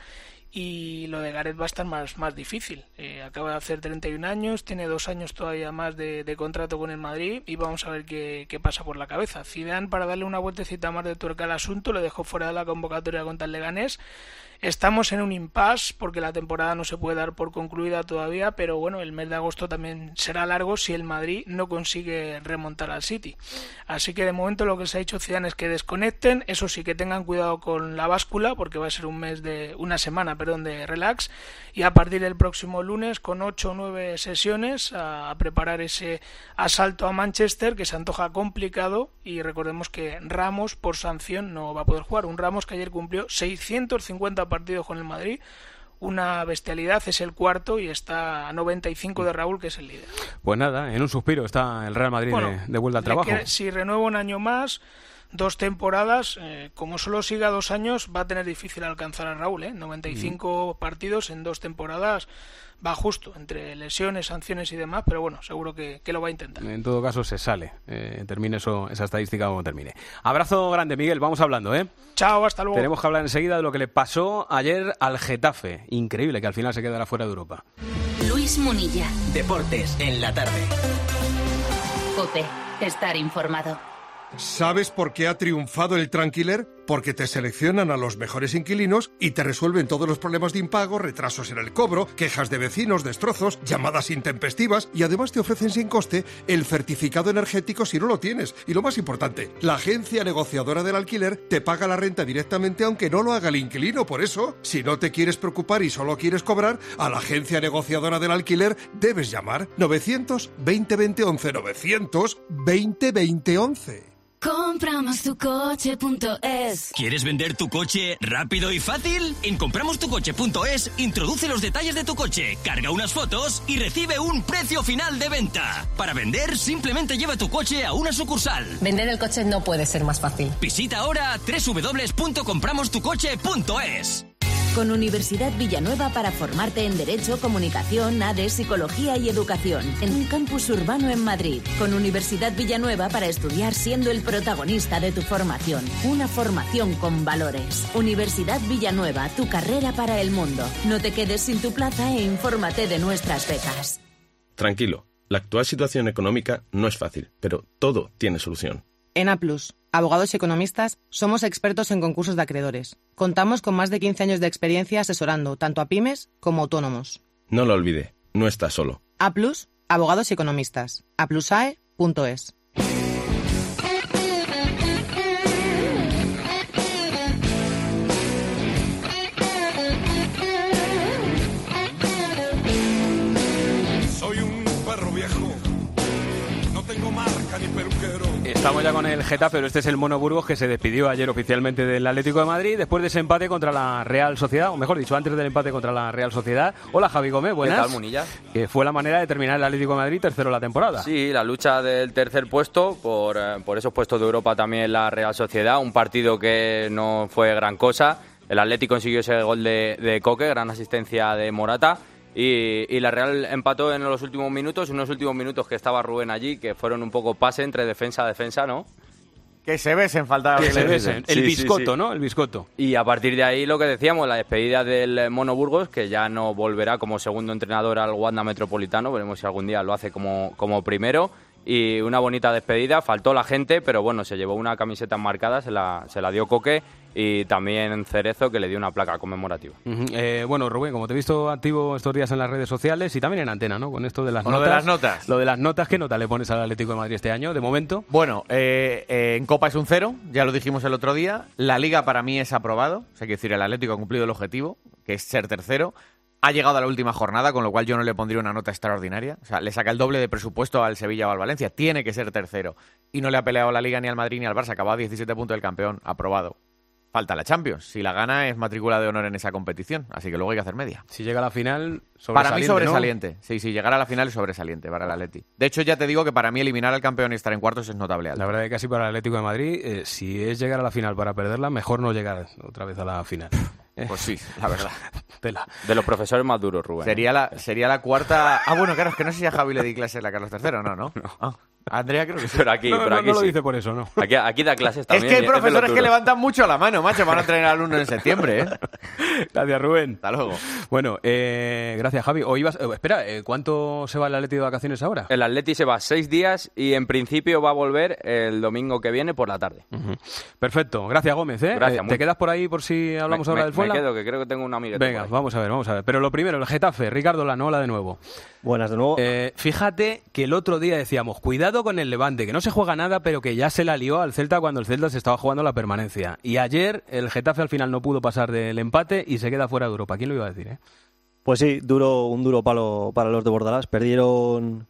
Y lo de Gareth va a estar más difícil. Acaba de hacer 31 años, tiene 2 años todavía más de contrato con el Madrid y vamos a ver qué pasa por la cabeza. Zidane, para darle una vueltecita más de tuerca al asunto, le dejó fuera de la convocatoria contra el Leganés. Estamos en un impasse porque la temporada no se puede dar por concluida todavía, pero bueno, el mes de agosto también será largo si el Madrid no consigue remontar al City. Así que de momento lo que se ha dicho Zidane es que desconecten, eso sí, que tengan cuidado con la báscula porque va a ser una semana de relax, y a partir del próximo lunes con 8 o 9 sesiones a preparar ese asalto a Manchester, que se antoja complicado. Y recordemos que Ramos por sanción no va a poder jugar, un Ramos que ayer cumplió 650 partidos con el Madrid, una bestialidad, es el cuarto y está a 95 de Raúl, que es el líder. Pues nada, en un suspiro está el Real Madrid de vuelta al trabajo. Si renueva un año más, 2 temporadas, como solo siga 2 años, va a tener difícil alcanzar a Raúl, 95 partidos en 2 temporadas, va justo, entre lesiones, sanciones y demás, pero bueno, seguro que lo va a intentar. En todo caso se sale, termine esa estadística como termine. Abrazo grande, Miguel, vamos hablando, Chao, hasta luego. Tenemos que hablar enseguida de lo que le pasó ayer al Getafe. Increíble que al final se quedara fuera de Europa. Luis Munilla. Deportes en la tarde. COPE, estar informado. ¿Sabes por qué ha triunfado el Tranquiler? Porque te seleccionan a los mejores inquilinos y te resuelven todos los problemas de impago, retrasos en el cobro, quejas de vecinos, destrozos, llamadas intempestivas, y además te ofrecen sin coste el certificado energético si no lo tienes. Y lo más importante, la agencia negociadora del alquiler te paga la renta directamente aunque no lo haga el inquilino. Por eso, si no te quieres preocupar y solo quieres cobrar, a la agencia negociadora del alquiler debes llamar 900 20 20 11, 900 20 20 11. compramostucoche.es. ¿Quieres vender tu coche rápido y fácil? En compramostucoche.es introduce los detalles de tu coche, carga unas fotos y recibe un precio final de venta. Para vender, simplemente lleva tu coche a una sucursal. Vender el coche no puede ser más fácil. Visita ahora www.compramostucoche.es. Con Universidad Villanueva para formarte en Derecho, Comunicación, ADE, Psicología y Educación. En un campus urbano en Madrid. Con Universidad Villanueva para estudiar siendo el protagonista de tu formación. Una formación con valores. Universidad Villanueva, tu carrera para el mundo. No te quedes sin tu plaza e infórmate de nuestras becas. Tranquilo, la actual situación económica no es fácil, pero todo tiene solución. En A+, abogados y economistas, somos expertos en concursos de acreedores. Contamos con más de 15 años de experiencia asesorando tanto a pymes como autónomos. No lo olvide, no está solo. A+, abogados y economistas. aplusae.es. Soy un perro viejo, no tengo marca ni peluquero. Estamos ya con el Getafe, pero este es el Mono Burgos que se despidió ayer oficialmente del Atlético de Madrid después de ese empate contra la Real Sociedad, o mejor dicho, antes del empate contra la Real Sociedad. Hola, Javi Gómez, buenas. ¿Qué tal, Munilla? Que fue la manera de terminar el Atlético de Madrid tercero la temporada. Sí, la lucha del tercer puesto, por esos puestos de Europa también la Real Sociedad, un partido que no fue gran cosa. El Atlético consiguió ese gol de Coque, gran asistencia de Morata. Y la Real empató en los últimos minutos, unos últimos minutos que estaba Rubén allí, que fueron un poco pase entre defensa a defensa, ¿no? Que se besen, faltaba que se besen. El biscotto, sí. ¿no? El biscotto. Y a partir de ahí lo que decíamos, la despedida del Mono Burgos, que ya no volverá como segundo entrenador al Wanda Metropolitano, veremos si algún día lo hace como primero. Y una bonita despedida, faltó la gente, pero bueno, se llevó una camiseta enmarcada, se la dio Coque, y también Cerezo, que le dio una placa conmemorativa. Bueno, Rubén, como te he visto activo estos días en las redes sociales y también en Antena, ¿no? Con esto de las notas. Lo de las notas. Lo de las notas, ¿qué nota le pones al Atlético de Madrid este año, de momento? Bueno, en Copa es un 0, ya lo dijimos el otro día. La Liga para mí es aprobado, o sea, quiero decir, el Atlético ha cumplido el objetivo, que es ser tercero. Ha llegado a la última jornada, con lo cual yo no le pondría una nota extraordinaria. O sea, le saca el doble de presupuesto al Sevilla o al Valencia. Tiene que ser tercero. Y no le ha peleado a la Liga ni al Madrid ni al Barça. Acabado a 17 puntos del campeón. Aprobado. Falta la Champions. Si la gana es matrícula de honor en esa competición. Así que luego hay que hacer media. Si llega a la final, sobresaliente, para mí sobresaliente. ¿no? Sí, llegar a la final es sobresaliente para el Atleti. De hecho, ya te digo que para mí eliminar al campeón y estar en cuartos es notable alto. La verdad es que casi para el Atlético de Madrid, si es llegar a la final para perderla, mejor no llegar otra vez a la final. Pues sí, la verdad. Tela. De los profesores más duros, Rubén. Sería la cuarta... Ah, bueno, claro, es que no sé si a Javi le di clases en la Carlos III, ¿no? Ah, a Andrea creo que sí. Pero aquí, no sí. lo dice por eso, ¿no? Aquí da clases también. Es que hay profesores que levantan mucho la mano, macho, van a traer alumnos en septiembre, ¿eh? Gracias, Rubén. Hasta luego. Bueno, gracias, Javi. Espera, ¿cuánto se va el Atleti de vacaciones ahora? El Atleti se va 6 días y en principio va a volver el domingo que viene por la tarde. Perfecto. Gracias, Gómez, ¿eh? Gracias. ¿Te quedas por ahí por si hablamos ahora del Fuenla? Me quedo, que creo que tengo un amigo. Venga, vamos a ver. Pero lo primero, el Getafe. Ricardo Lanola de nuevo. Buenas de nuevo. Fíjate que el otro día decíamos, cuidado con el Levante, que no se juega nada, pero que ya se la lió al Celta cuando el Celta se estaba jugando la permanencia. Y ayer el Getafe al final no pudo pasar del empate y se queda fuera de Europa. ¿Quién lo iba a decir, Pues sí, un duro palo para los de Bordalás. Perdieron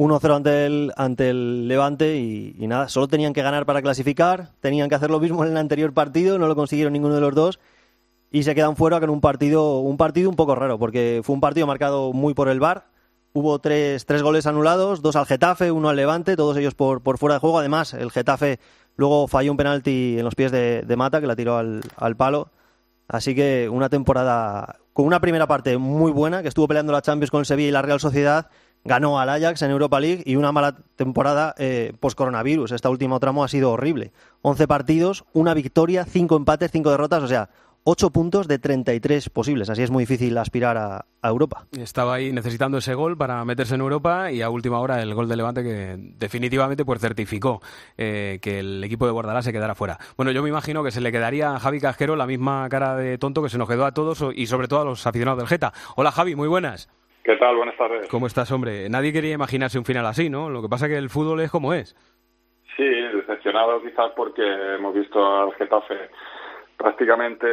1-0 ante el Levante y nada, solo tenían que ganar para clasificar, tenían que hacer lo mismo en el anterior partido, no lo consiguieron ninguno de los dos y se quedan fuera con un partido un poco raro, porque fue un partido marcado muy por el VAR. Hubo tres goles anulados, 2 al Getafe, 1 al Levante, todos ellos por fuera de juego. Además, el Getafe luego falló un penalti en los pies de Mata, que la tiró al palo. Así que una temporada con una primera parte muy buena, que estuvo peleando la Champions con el Sevilla y la Real Sociedad, ganó al Ajax en Europa League, y una mala temporada post-coronavirus. Esta última tramo ha sido horrible. 11 partidos, 1 victoria, 5 empates, 5 derrotas, o sea, 8 puntos de 33 posibles. Así es muy difícil aspirar a Europa. Estaba ahí necesitando ese gol para meterse en Europa y a última hora el gol de Levante que definitivamente pues certificó que el equipo de Bordalás se quedara fuera. Bueno, yo me imagino que se le quedaría a Javi Casquero la misma cara de tonto que se nos quedó a todos y sobre todo a los aficionados del Geta. Hola, Javi, muy buenas. ¿Qué tal? Buenas tardes. ¿Cómo estás, hombre? Nadie quería imaginarse un final así, ¿no? Lo que pasa es que el fútbol es como es. Sí, decepcionado quizás porque hemos visto al Getafe prácticamente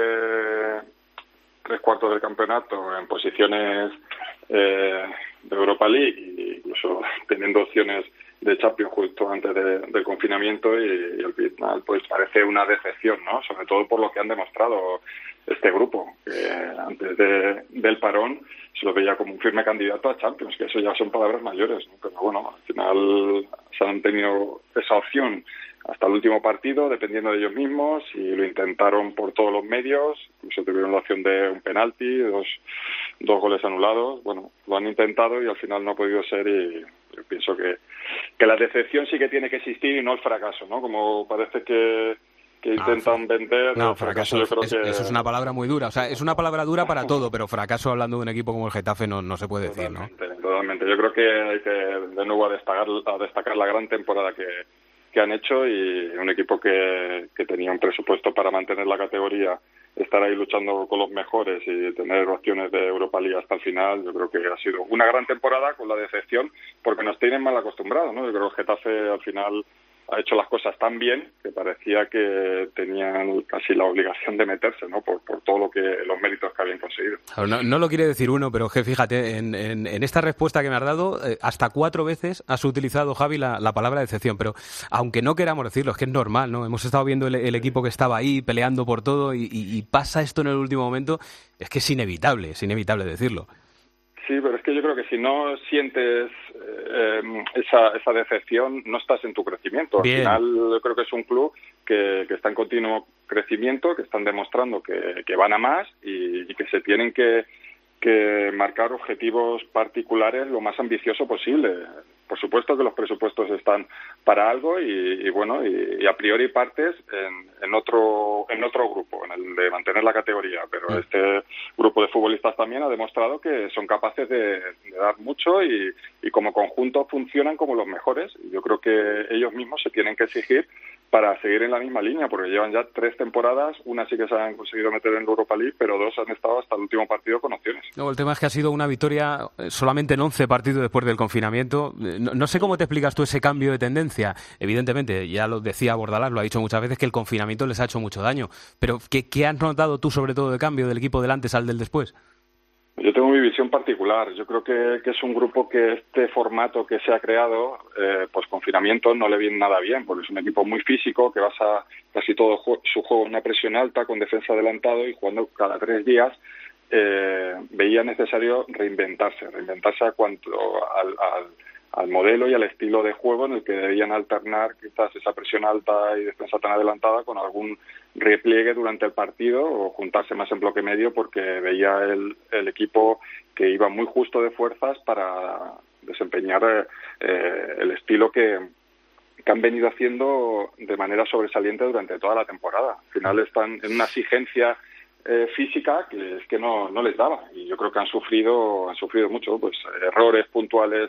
3/4 del campeonato en posiciones de Europa League, incluso teniendo opciones de Champions justo antes del confinamiento y al final pues parece una decepción, ¿no? Sobre todo por lo que han demostrado este grupo, que antes del parón se lo veía como un firme candidato a Champions, que eso ya son palabras mayores, ¿no? Pero bueno, al final se han tenido esa opción hasta el último partido, dependiendo de ellos mismos, y lo intentaron por todos los medios, incluso tuvieron la opción de un penalti, dos goles anulados. Bueno, lo han intentado y al final no ha podido ser, y yo pienso que la decepción sí que tiene que existir y no el fracaso, ¿no? Como parece que intentan vender. No, fracaso, yo creo que eso es una palabra muy dura. O sea, es una palabra dura para todo, pero fracaso hablando de un equipo como el Getafe no se puede decir, ¿no? Totalmente. Yo creo que hay que de nuevo a destacar la gran temporada que han hecho, y un equipo que tenía un presupuesto para mantener la categoría, estar ahí luchando con los mejores y tener opciones de Europa League hasta el final. Yo creo que ha sido una gran temporada, con la decepción porque nos tienen mal acostumbrados, ¿no? Yo creo que el Getafe al final ha hecho las cosas tan bien que parecía que tenían casi la obligación de meterse, ¿no? Por todo los méritos que habían conseguido. No lo quiere decir uno, pero que fíjate, en esta respuesta que me has dado, hasta 4 veces has utilizado, Javi, la palabra decepción, pero aunque no queramos decirlo, es que es normal, ¿no? Hemos estado viendo el equipo que estaba ahí peleando por todo y pasa esto en el último momento. Es que es inevitable decirlo. Sí, pero es que yo creo que si no sientes esa decepción, no estás en tu crecimiento. Al final yo creo que es un club que está en continuo crecimiento, que están demostrando que van a más y que se tienen que marcar objetivos particulares lo más ambicioso posible. Por supuesto que los presupuestos están para algo y bueno, y a priori partes en otro grupo, en el de mantener la categoría, pero este grupo de futbolistas también ha demostrado que son capaces de dar mucho y como conjunto funcionan como los mejores. Yo creo que ellos mismos se tienen que exigir para seguir en la misma línea, porque llevan ya 3 temporadas, una sí que se han conseguido meter en la Europa League, pero 2 han estado hasta el último partido con opciones. No, el tema es que ha sido una victoria solamente en 11 partidos después del confinamiento. No sé cómo te explicas tú ese cambio de tendencia. Evidentemente, ya lo decía Bordalás, lo ha dicho muchas veces, que el confinamiento les ha hecho mucho daño, pero ¿qué has notado tú sobre todo de cambio del equipo del antes al del después? Yo tengo mi visión particular. Yo creo que es un grupo que este formato que se ha creado, pues confinamiento, no le viene nada bien, porque es un equipo muy físico que basa casi todo su juego en una presión alta, con defensa adelantado y jugando cada 3 días. Veía necesario reinventarse a cuanto al modelo y al estilo de juego, en el que debían alternar quizás esa presión alta y defensa tan adelantada con algún repliegue durante el partido, o juntarse más en bloque medio, porque veía el equipo que iba muy justo de fuerzas para desempeñar el estilo que han venido haciendo de manera sobresaliente durante toda la temporada. Al final están en una exigencia física que es que no les daba, y yo creo que han sufrido mucho, pues errores puntuales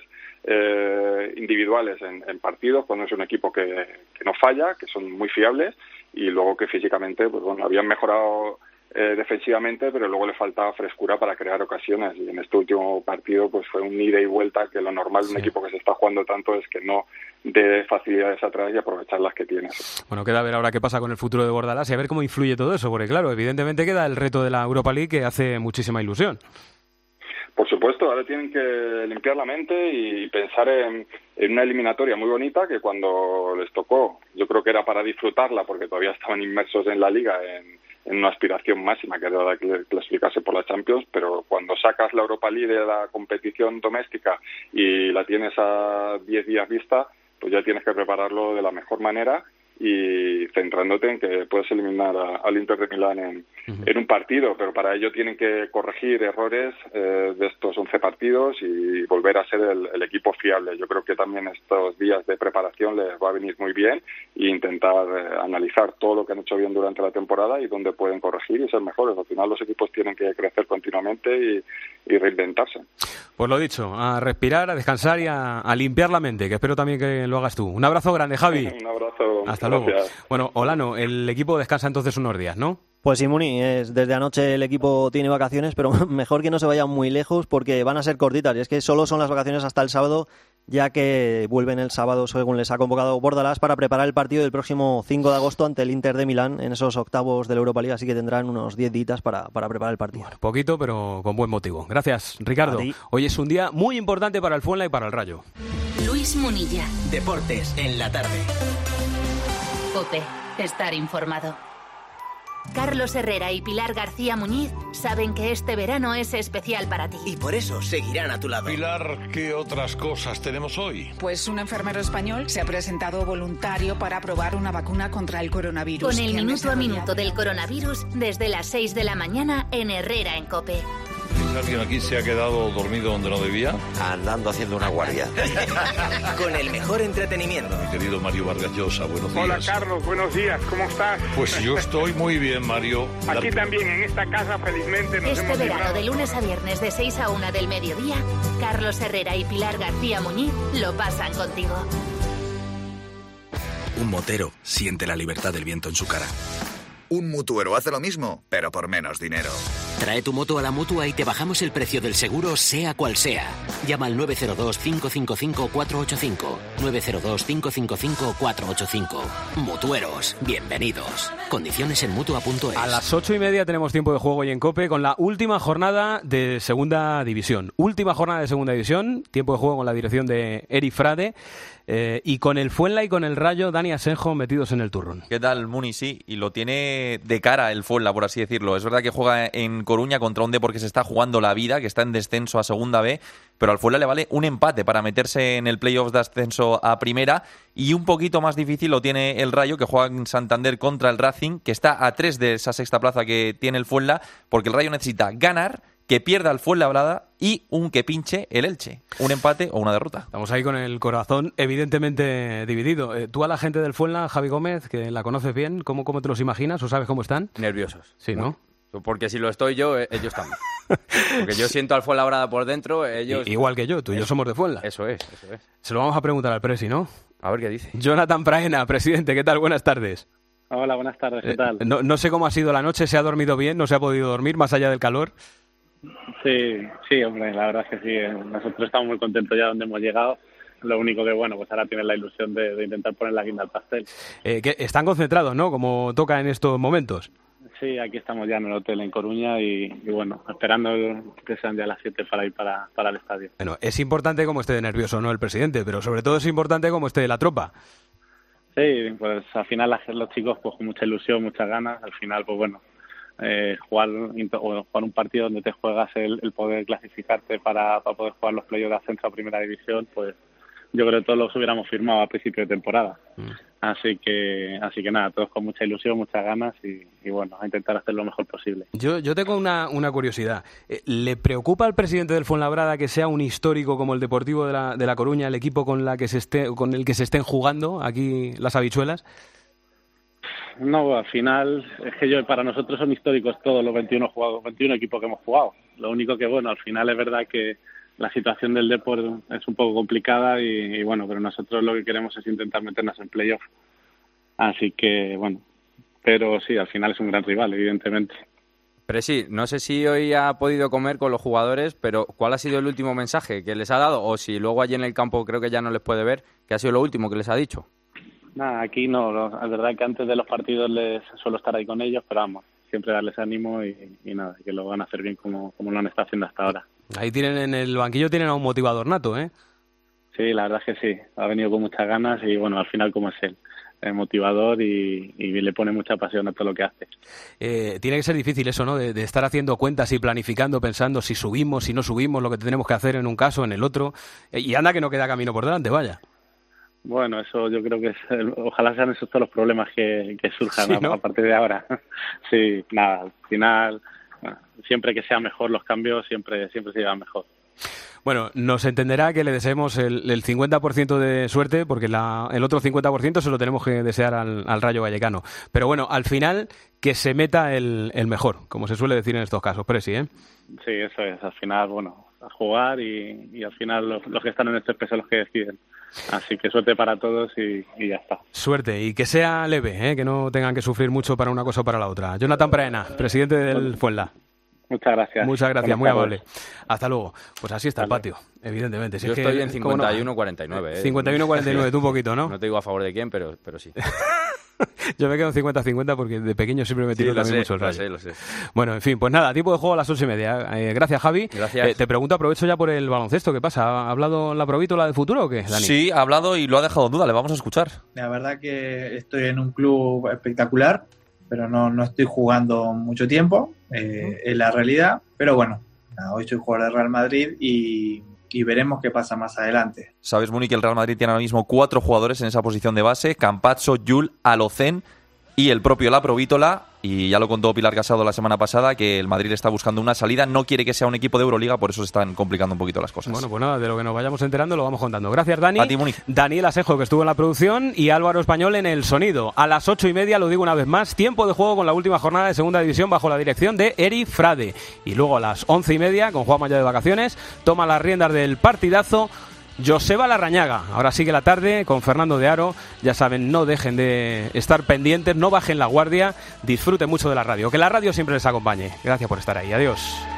individuales en partidos, cuando es un equipo que no falla, que son muy fiables, y luego que físicamente pues bueno, habían mejorado defensivamente, pero luego le faltaba frescura para crear ocasiones, y en este último partido pues fue un ida y vuelta, que lo normal de un equipo que se está jugando tanto es que no dé facilidades atrás y aprovechar las que tienes. Bueno, queda a ver ahora qué pasa con el futuro de Bordalás y a ver cómo influye todo eso, porque claro, evidentemente queda el reto de la Europa League, que hace muchísima ilusión. Por supuesto, ahora tienen que limpiar la mente y pensar en una eliminatoria muy bonita, que cuando les tocó, yo creo que era para disfrutarla, porque todavía estaban inmersos en la Liga, en una aspiración máxima, que era clasificarse por la Champions, pero cuando sacas la Europa League de la competición doméstica y la tienes a 10 días vista, pues ya tienes que prepararlo de la mejor manera, y centrándote en que puedes eliminar al Inter de Milán en un partido, pero para ello tienen que corregir errores de estos 11 partidos y volver a ser el equipo fiable. Yo creo que también estos días de preparación les va a venir muy bien, e intentar analizar todo lo que han hecho bien durante la temporada y dónde pueden corregir y ser mejores. Al final los equipos tienen que crecer continuamente y reinventarse. Pues lo dicho, a respirar, a descansar y a limpiar la mente, que espero también que lo hagas tú. Un abrazo grande, Javi. Un abrazo. Hasta luego. Bueno, Olano, el equipo descansa entonces unos días, ¿no? Pues sí, Muni, desde anoche el equipo tiene vacaciones, pero mejor que no se vayan muy lejos, porque van a ser cortitas, y es que solo son las vacaciones hasta el sábado, ya que vuelven el sábado, según les ha convocado Bordalás, para preparar el partido del próximo 5 de agosto ante el Inter de Milán en esos octavos de la Europa League, así que tendrán unos 10 días para preparar el partido. Bueno, poquito, pero con buen motivo. Gracias, Ricardo. Hoy es un día muy importante para el Fuenla y para el Rayo. Luis Luis Munilla. Deportes en la tarde. COPE. Estar informado. Carlos Herrera y Pilar García Muñiz saben que este verano es especial para ti. Y por eso seguirán a tu lado. Pilar, ¿qué otras cosas tenemos hoy? Pues un enfermero español se ha presentado voluntario para probar una vacuna contra el coronavirus. Con el minuto a minuto del coronavirus desde las 6 de la mañana en Herrera en COPE. ¿Alguien aquí se ha quedado dormido donde no debía? Andando haciendo una guardia. Con el mejor entretenimiento. Mi querido Mario Vargas Llosa, buenos días. Hola Carlos, buenos días, ¿cómo estás? Pues yo estoy muy bien, Mario. Aquí también, en esta casa, felizmente nos Este hemos verano, librado. de lunes a viernes, de 6 a 1 del mediodía, Carlos Herrera y Pilar García Muñiz lo pasan contigo. Un motero siente la libertad del viento en su cara. Un mutuero hace lo mismo, pero por menos dinero. Trae tu moto a la Mutua y te bajamos el precio del seguro, sea cual sea. Llama al 902-555-485. 902-555-485. Mutueros, bienvenidos. Condiciones en Mutua.es. A las 8:30 tenemos tiempo de juego hoy en COPE con la última jornada de Segunda División. Última jornada de Segunda División, tiempo de juego con la dirección de Eri Frade. Y con el Fuenla y con el Rayo, Dani Asenjo metidos en el turrón. ¿Qué tal, Muni? Sí, y lo tiene de cara el Fuenla, por así decirlo. Es verdad que juega en Coruña contra un Depor que se está jugando la vida, que está en descenso a Segunda B, pero al Fuenla le vale un empate para meterse en el playoff de ascenso a Primera, y un poquito más difícil lo tiene el Rayo, que juega en Santander contra el Racing, que está a 3 de esa sexta plaza que tiene el Fuenla, porque el Rayo necesita ganar, que pierda el Fuenlabrada y un que pinche el Elche. Un empate o una derrota. Estamos ahí con el corazón evidentemente dividido. Tú a la gente del Fuenla, Javi Gómez, que la conoces bien, ¿cómo te los imaginas o sabes cómo están? Nerviosos. Sí, ¿no? Porque si lo estoy yo, ellos también. Porque yo siento al Fuenlabrada por dentro, ellos... Igual que yo, tú y yo somos de Fuenla. Eso es. Se lo vamos a preguntar al presi, ¿no? A ver qué dice. Jonathan Praena, presidente, ¿qué tal? Buenas tardes. Hola, buenas tardes, ¿qué tal? No sé cómo ha sido la noche, ¿se ha dormido bien? ¿No se ha podido dormir más allá del calor? Sí, hombre, la verdad es que sí. Nosotros estamos muy contentos ya donde hemos llegado. Lo único que, bueno, pues ahora tienen la ilusión de intentar poner la guinda al pastel. Que están concentrados, ¿no? Como toca en estos momentos. Sí, aquí estamos ya en el hotel en Coruña y bueno, esperando que sean ya las 7 para ir para el estadio. Bueno, es importante cómo esté de nervioso, ¿no?, el presidente, pero sobre todo es importante cómo esté la tropa. Sí, pues al final los chicos pues con mucha ilusión, muchas ganas. Al final, pues bueno, jugar un partido donde te juegas el poder clasificarte para poder jugar los playoffs de ascenso a Primera División, pues yo creo que todos los hubiéramos firmado a principio de temporada. Así que nada, todos con mucha ilusión, muchas ganas y bueno, a intentar hacer lo mejor posible. Yo tengo una curiosidad. ¿Le preocupa al presidente del Fuenlabrada que sea un histórico como el Deportivo de la Coruña, el equipo con el que se estén jugando aquí las habichuelas? No, al final es que para nosotros son históricos todos los 21 equipos que hemos jugado. Lo único que, bueno, al final es verdad que la situación del Depor es un poco complicada y bueno, pero nosotros lo que queremos es intentar meternos en playoff. Así que, bueno, pero sí, al final es un gran rival, evidentemente. Pero sí, no sé si hoy ha podido comer con los jugadores, pero ¿cuál ha sido el último mensaje que les ha dado? O si luego allí en el campo creo que ya no les puede ver, ¿qué ha sido lo último que les ha dicho? Nada, aquí no, es verdad que antes de los partidos les suelo estar ahí con ellos, pero vamos, siempre darles ánimo y nada, que lo van a hacer bien como lo han estado haciendo hasta ahora. Ahí tienen en el banquillo tienen a un motivador nato, ¿eh? Sí, la verdad es que sí, ha venido con muchas ganas y bueno, al final como es él, es motivador y le pone mucha pasión a todo lo que hace. Tiene que ser difícil eso, ¿no? De estar haciendo cuentas y planificando, pensando si subimos, si no subimos, lo que tenemos que hacer en un caso, en el otro, y anda que no queda camino por delante, vaya. Bueno, eso yo creo que ojalá sean esos todos los problemas que surjan, sí, ¿no?, a partir de ahora. Sí, nada, al final, bueno, siempre que sean mejor los cambios, siempre se llevan mejor. Bueno, nos entenderá que le deseemos el 50% de suerte, porque el otro 50% se lo tenemos que desear al Rayo Vallecano. Pero bueno, al final, que se meta el mejor, como se suele decir en estos casos, Presi, ¿eh? Sí, eso es. Al final, bueno, a jugar y al final los que están en este peso son los que deciden. Así que suerte para todos y ya está. Suerte, y que sea leve, que no tengan que sufrir mucho para una cosa o para la otra. Jonathan Praena, presidente del Fuenla. Muchas gracias. Muchas gracias, muy amable. Hasta luego. Pues así está el patio, evidentemente. Yo estoy en 51-49. 51-49, tú un poquito, ¿no? No te digo a favor de quién, pero sí. Yo me quedo en 50-50 porque de pequeño siempre me tiro también mucho el Rayo. Lo sé. Bueno, en fin, pues nada, tiempo de juego a las 8:30. Gracias, Javi. Gracias. Te pregunto, aprovecho ya por el baloncesto. ¿Qué pasa? ¿Ha hablado la Provítola de futuro o qué, Dani? Sí, ha hablado y lo ha dejado en duda. Le vamos a escuchar. La verdad que estoy en un club espectacular, pero no estoy jugando mucho tiempo, es la realidad. Pero bueno, hoy soy jugador del Real Madrid y veremos qué pasa más adelante. Sabes, Muni, que el Real Madrid tiene ahora mismo 4 jugadores en esa posición de base: Campazzo, Yul, Alocén y el propio La Provítola. Y ya lo contó Pilar Casado la semana pasada, que el Madrid está buscando una salida, no quiere que sea un equipo de Euroliga, por eso se están complicando un poquito las cosas. Bueno, pues nada, de lo que nos vayamos enterando lo vamos contando. Gracias, Dani. A ti, Muni. Daniel Asejo, que estuvo en la producción, y Álvaro Español en el sonido. A las 8:30, lo digo una vez más, tiempo de juego con la última jornada de Segunda División bajo la dirección de Eri Frade. Y luego a las 11:30, con Juan Maya de vacaciones, toma las riendas del partidazo Joseba Larrañaga. Ahora sigue la tarde con Fernando de Aro. Ya saben, no dejen de estar pendientes, no bajen la guardia, disfruten mucho de la radio. Que la radio siempre les acompañe. Gracias por estar ahí. Adiós.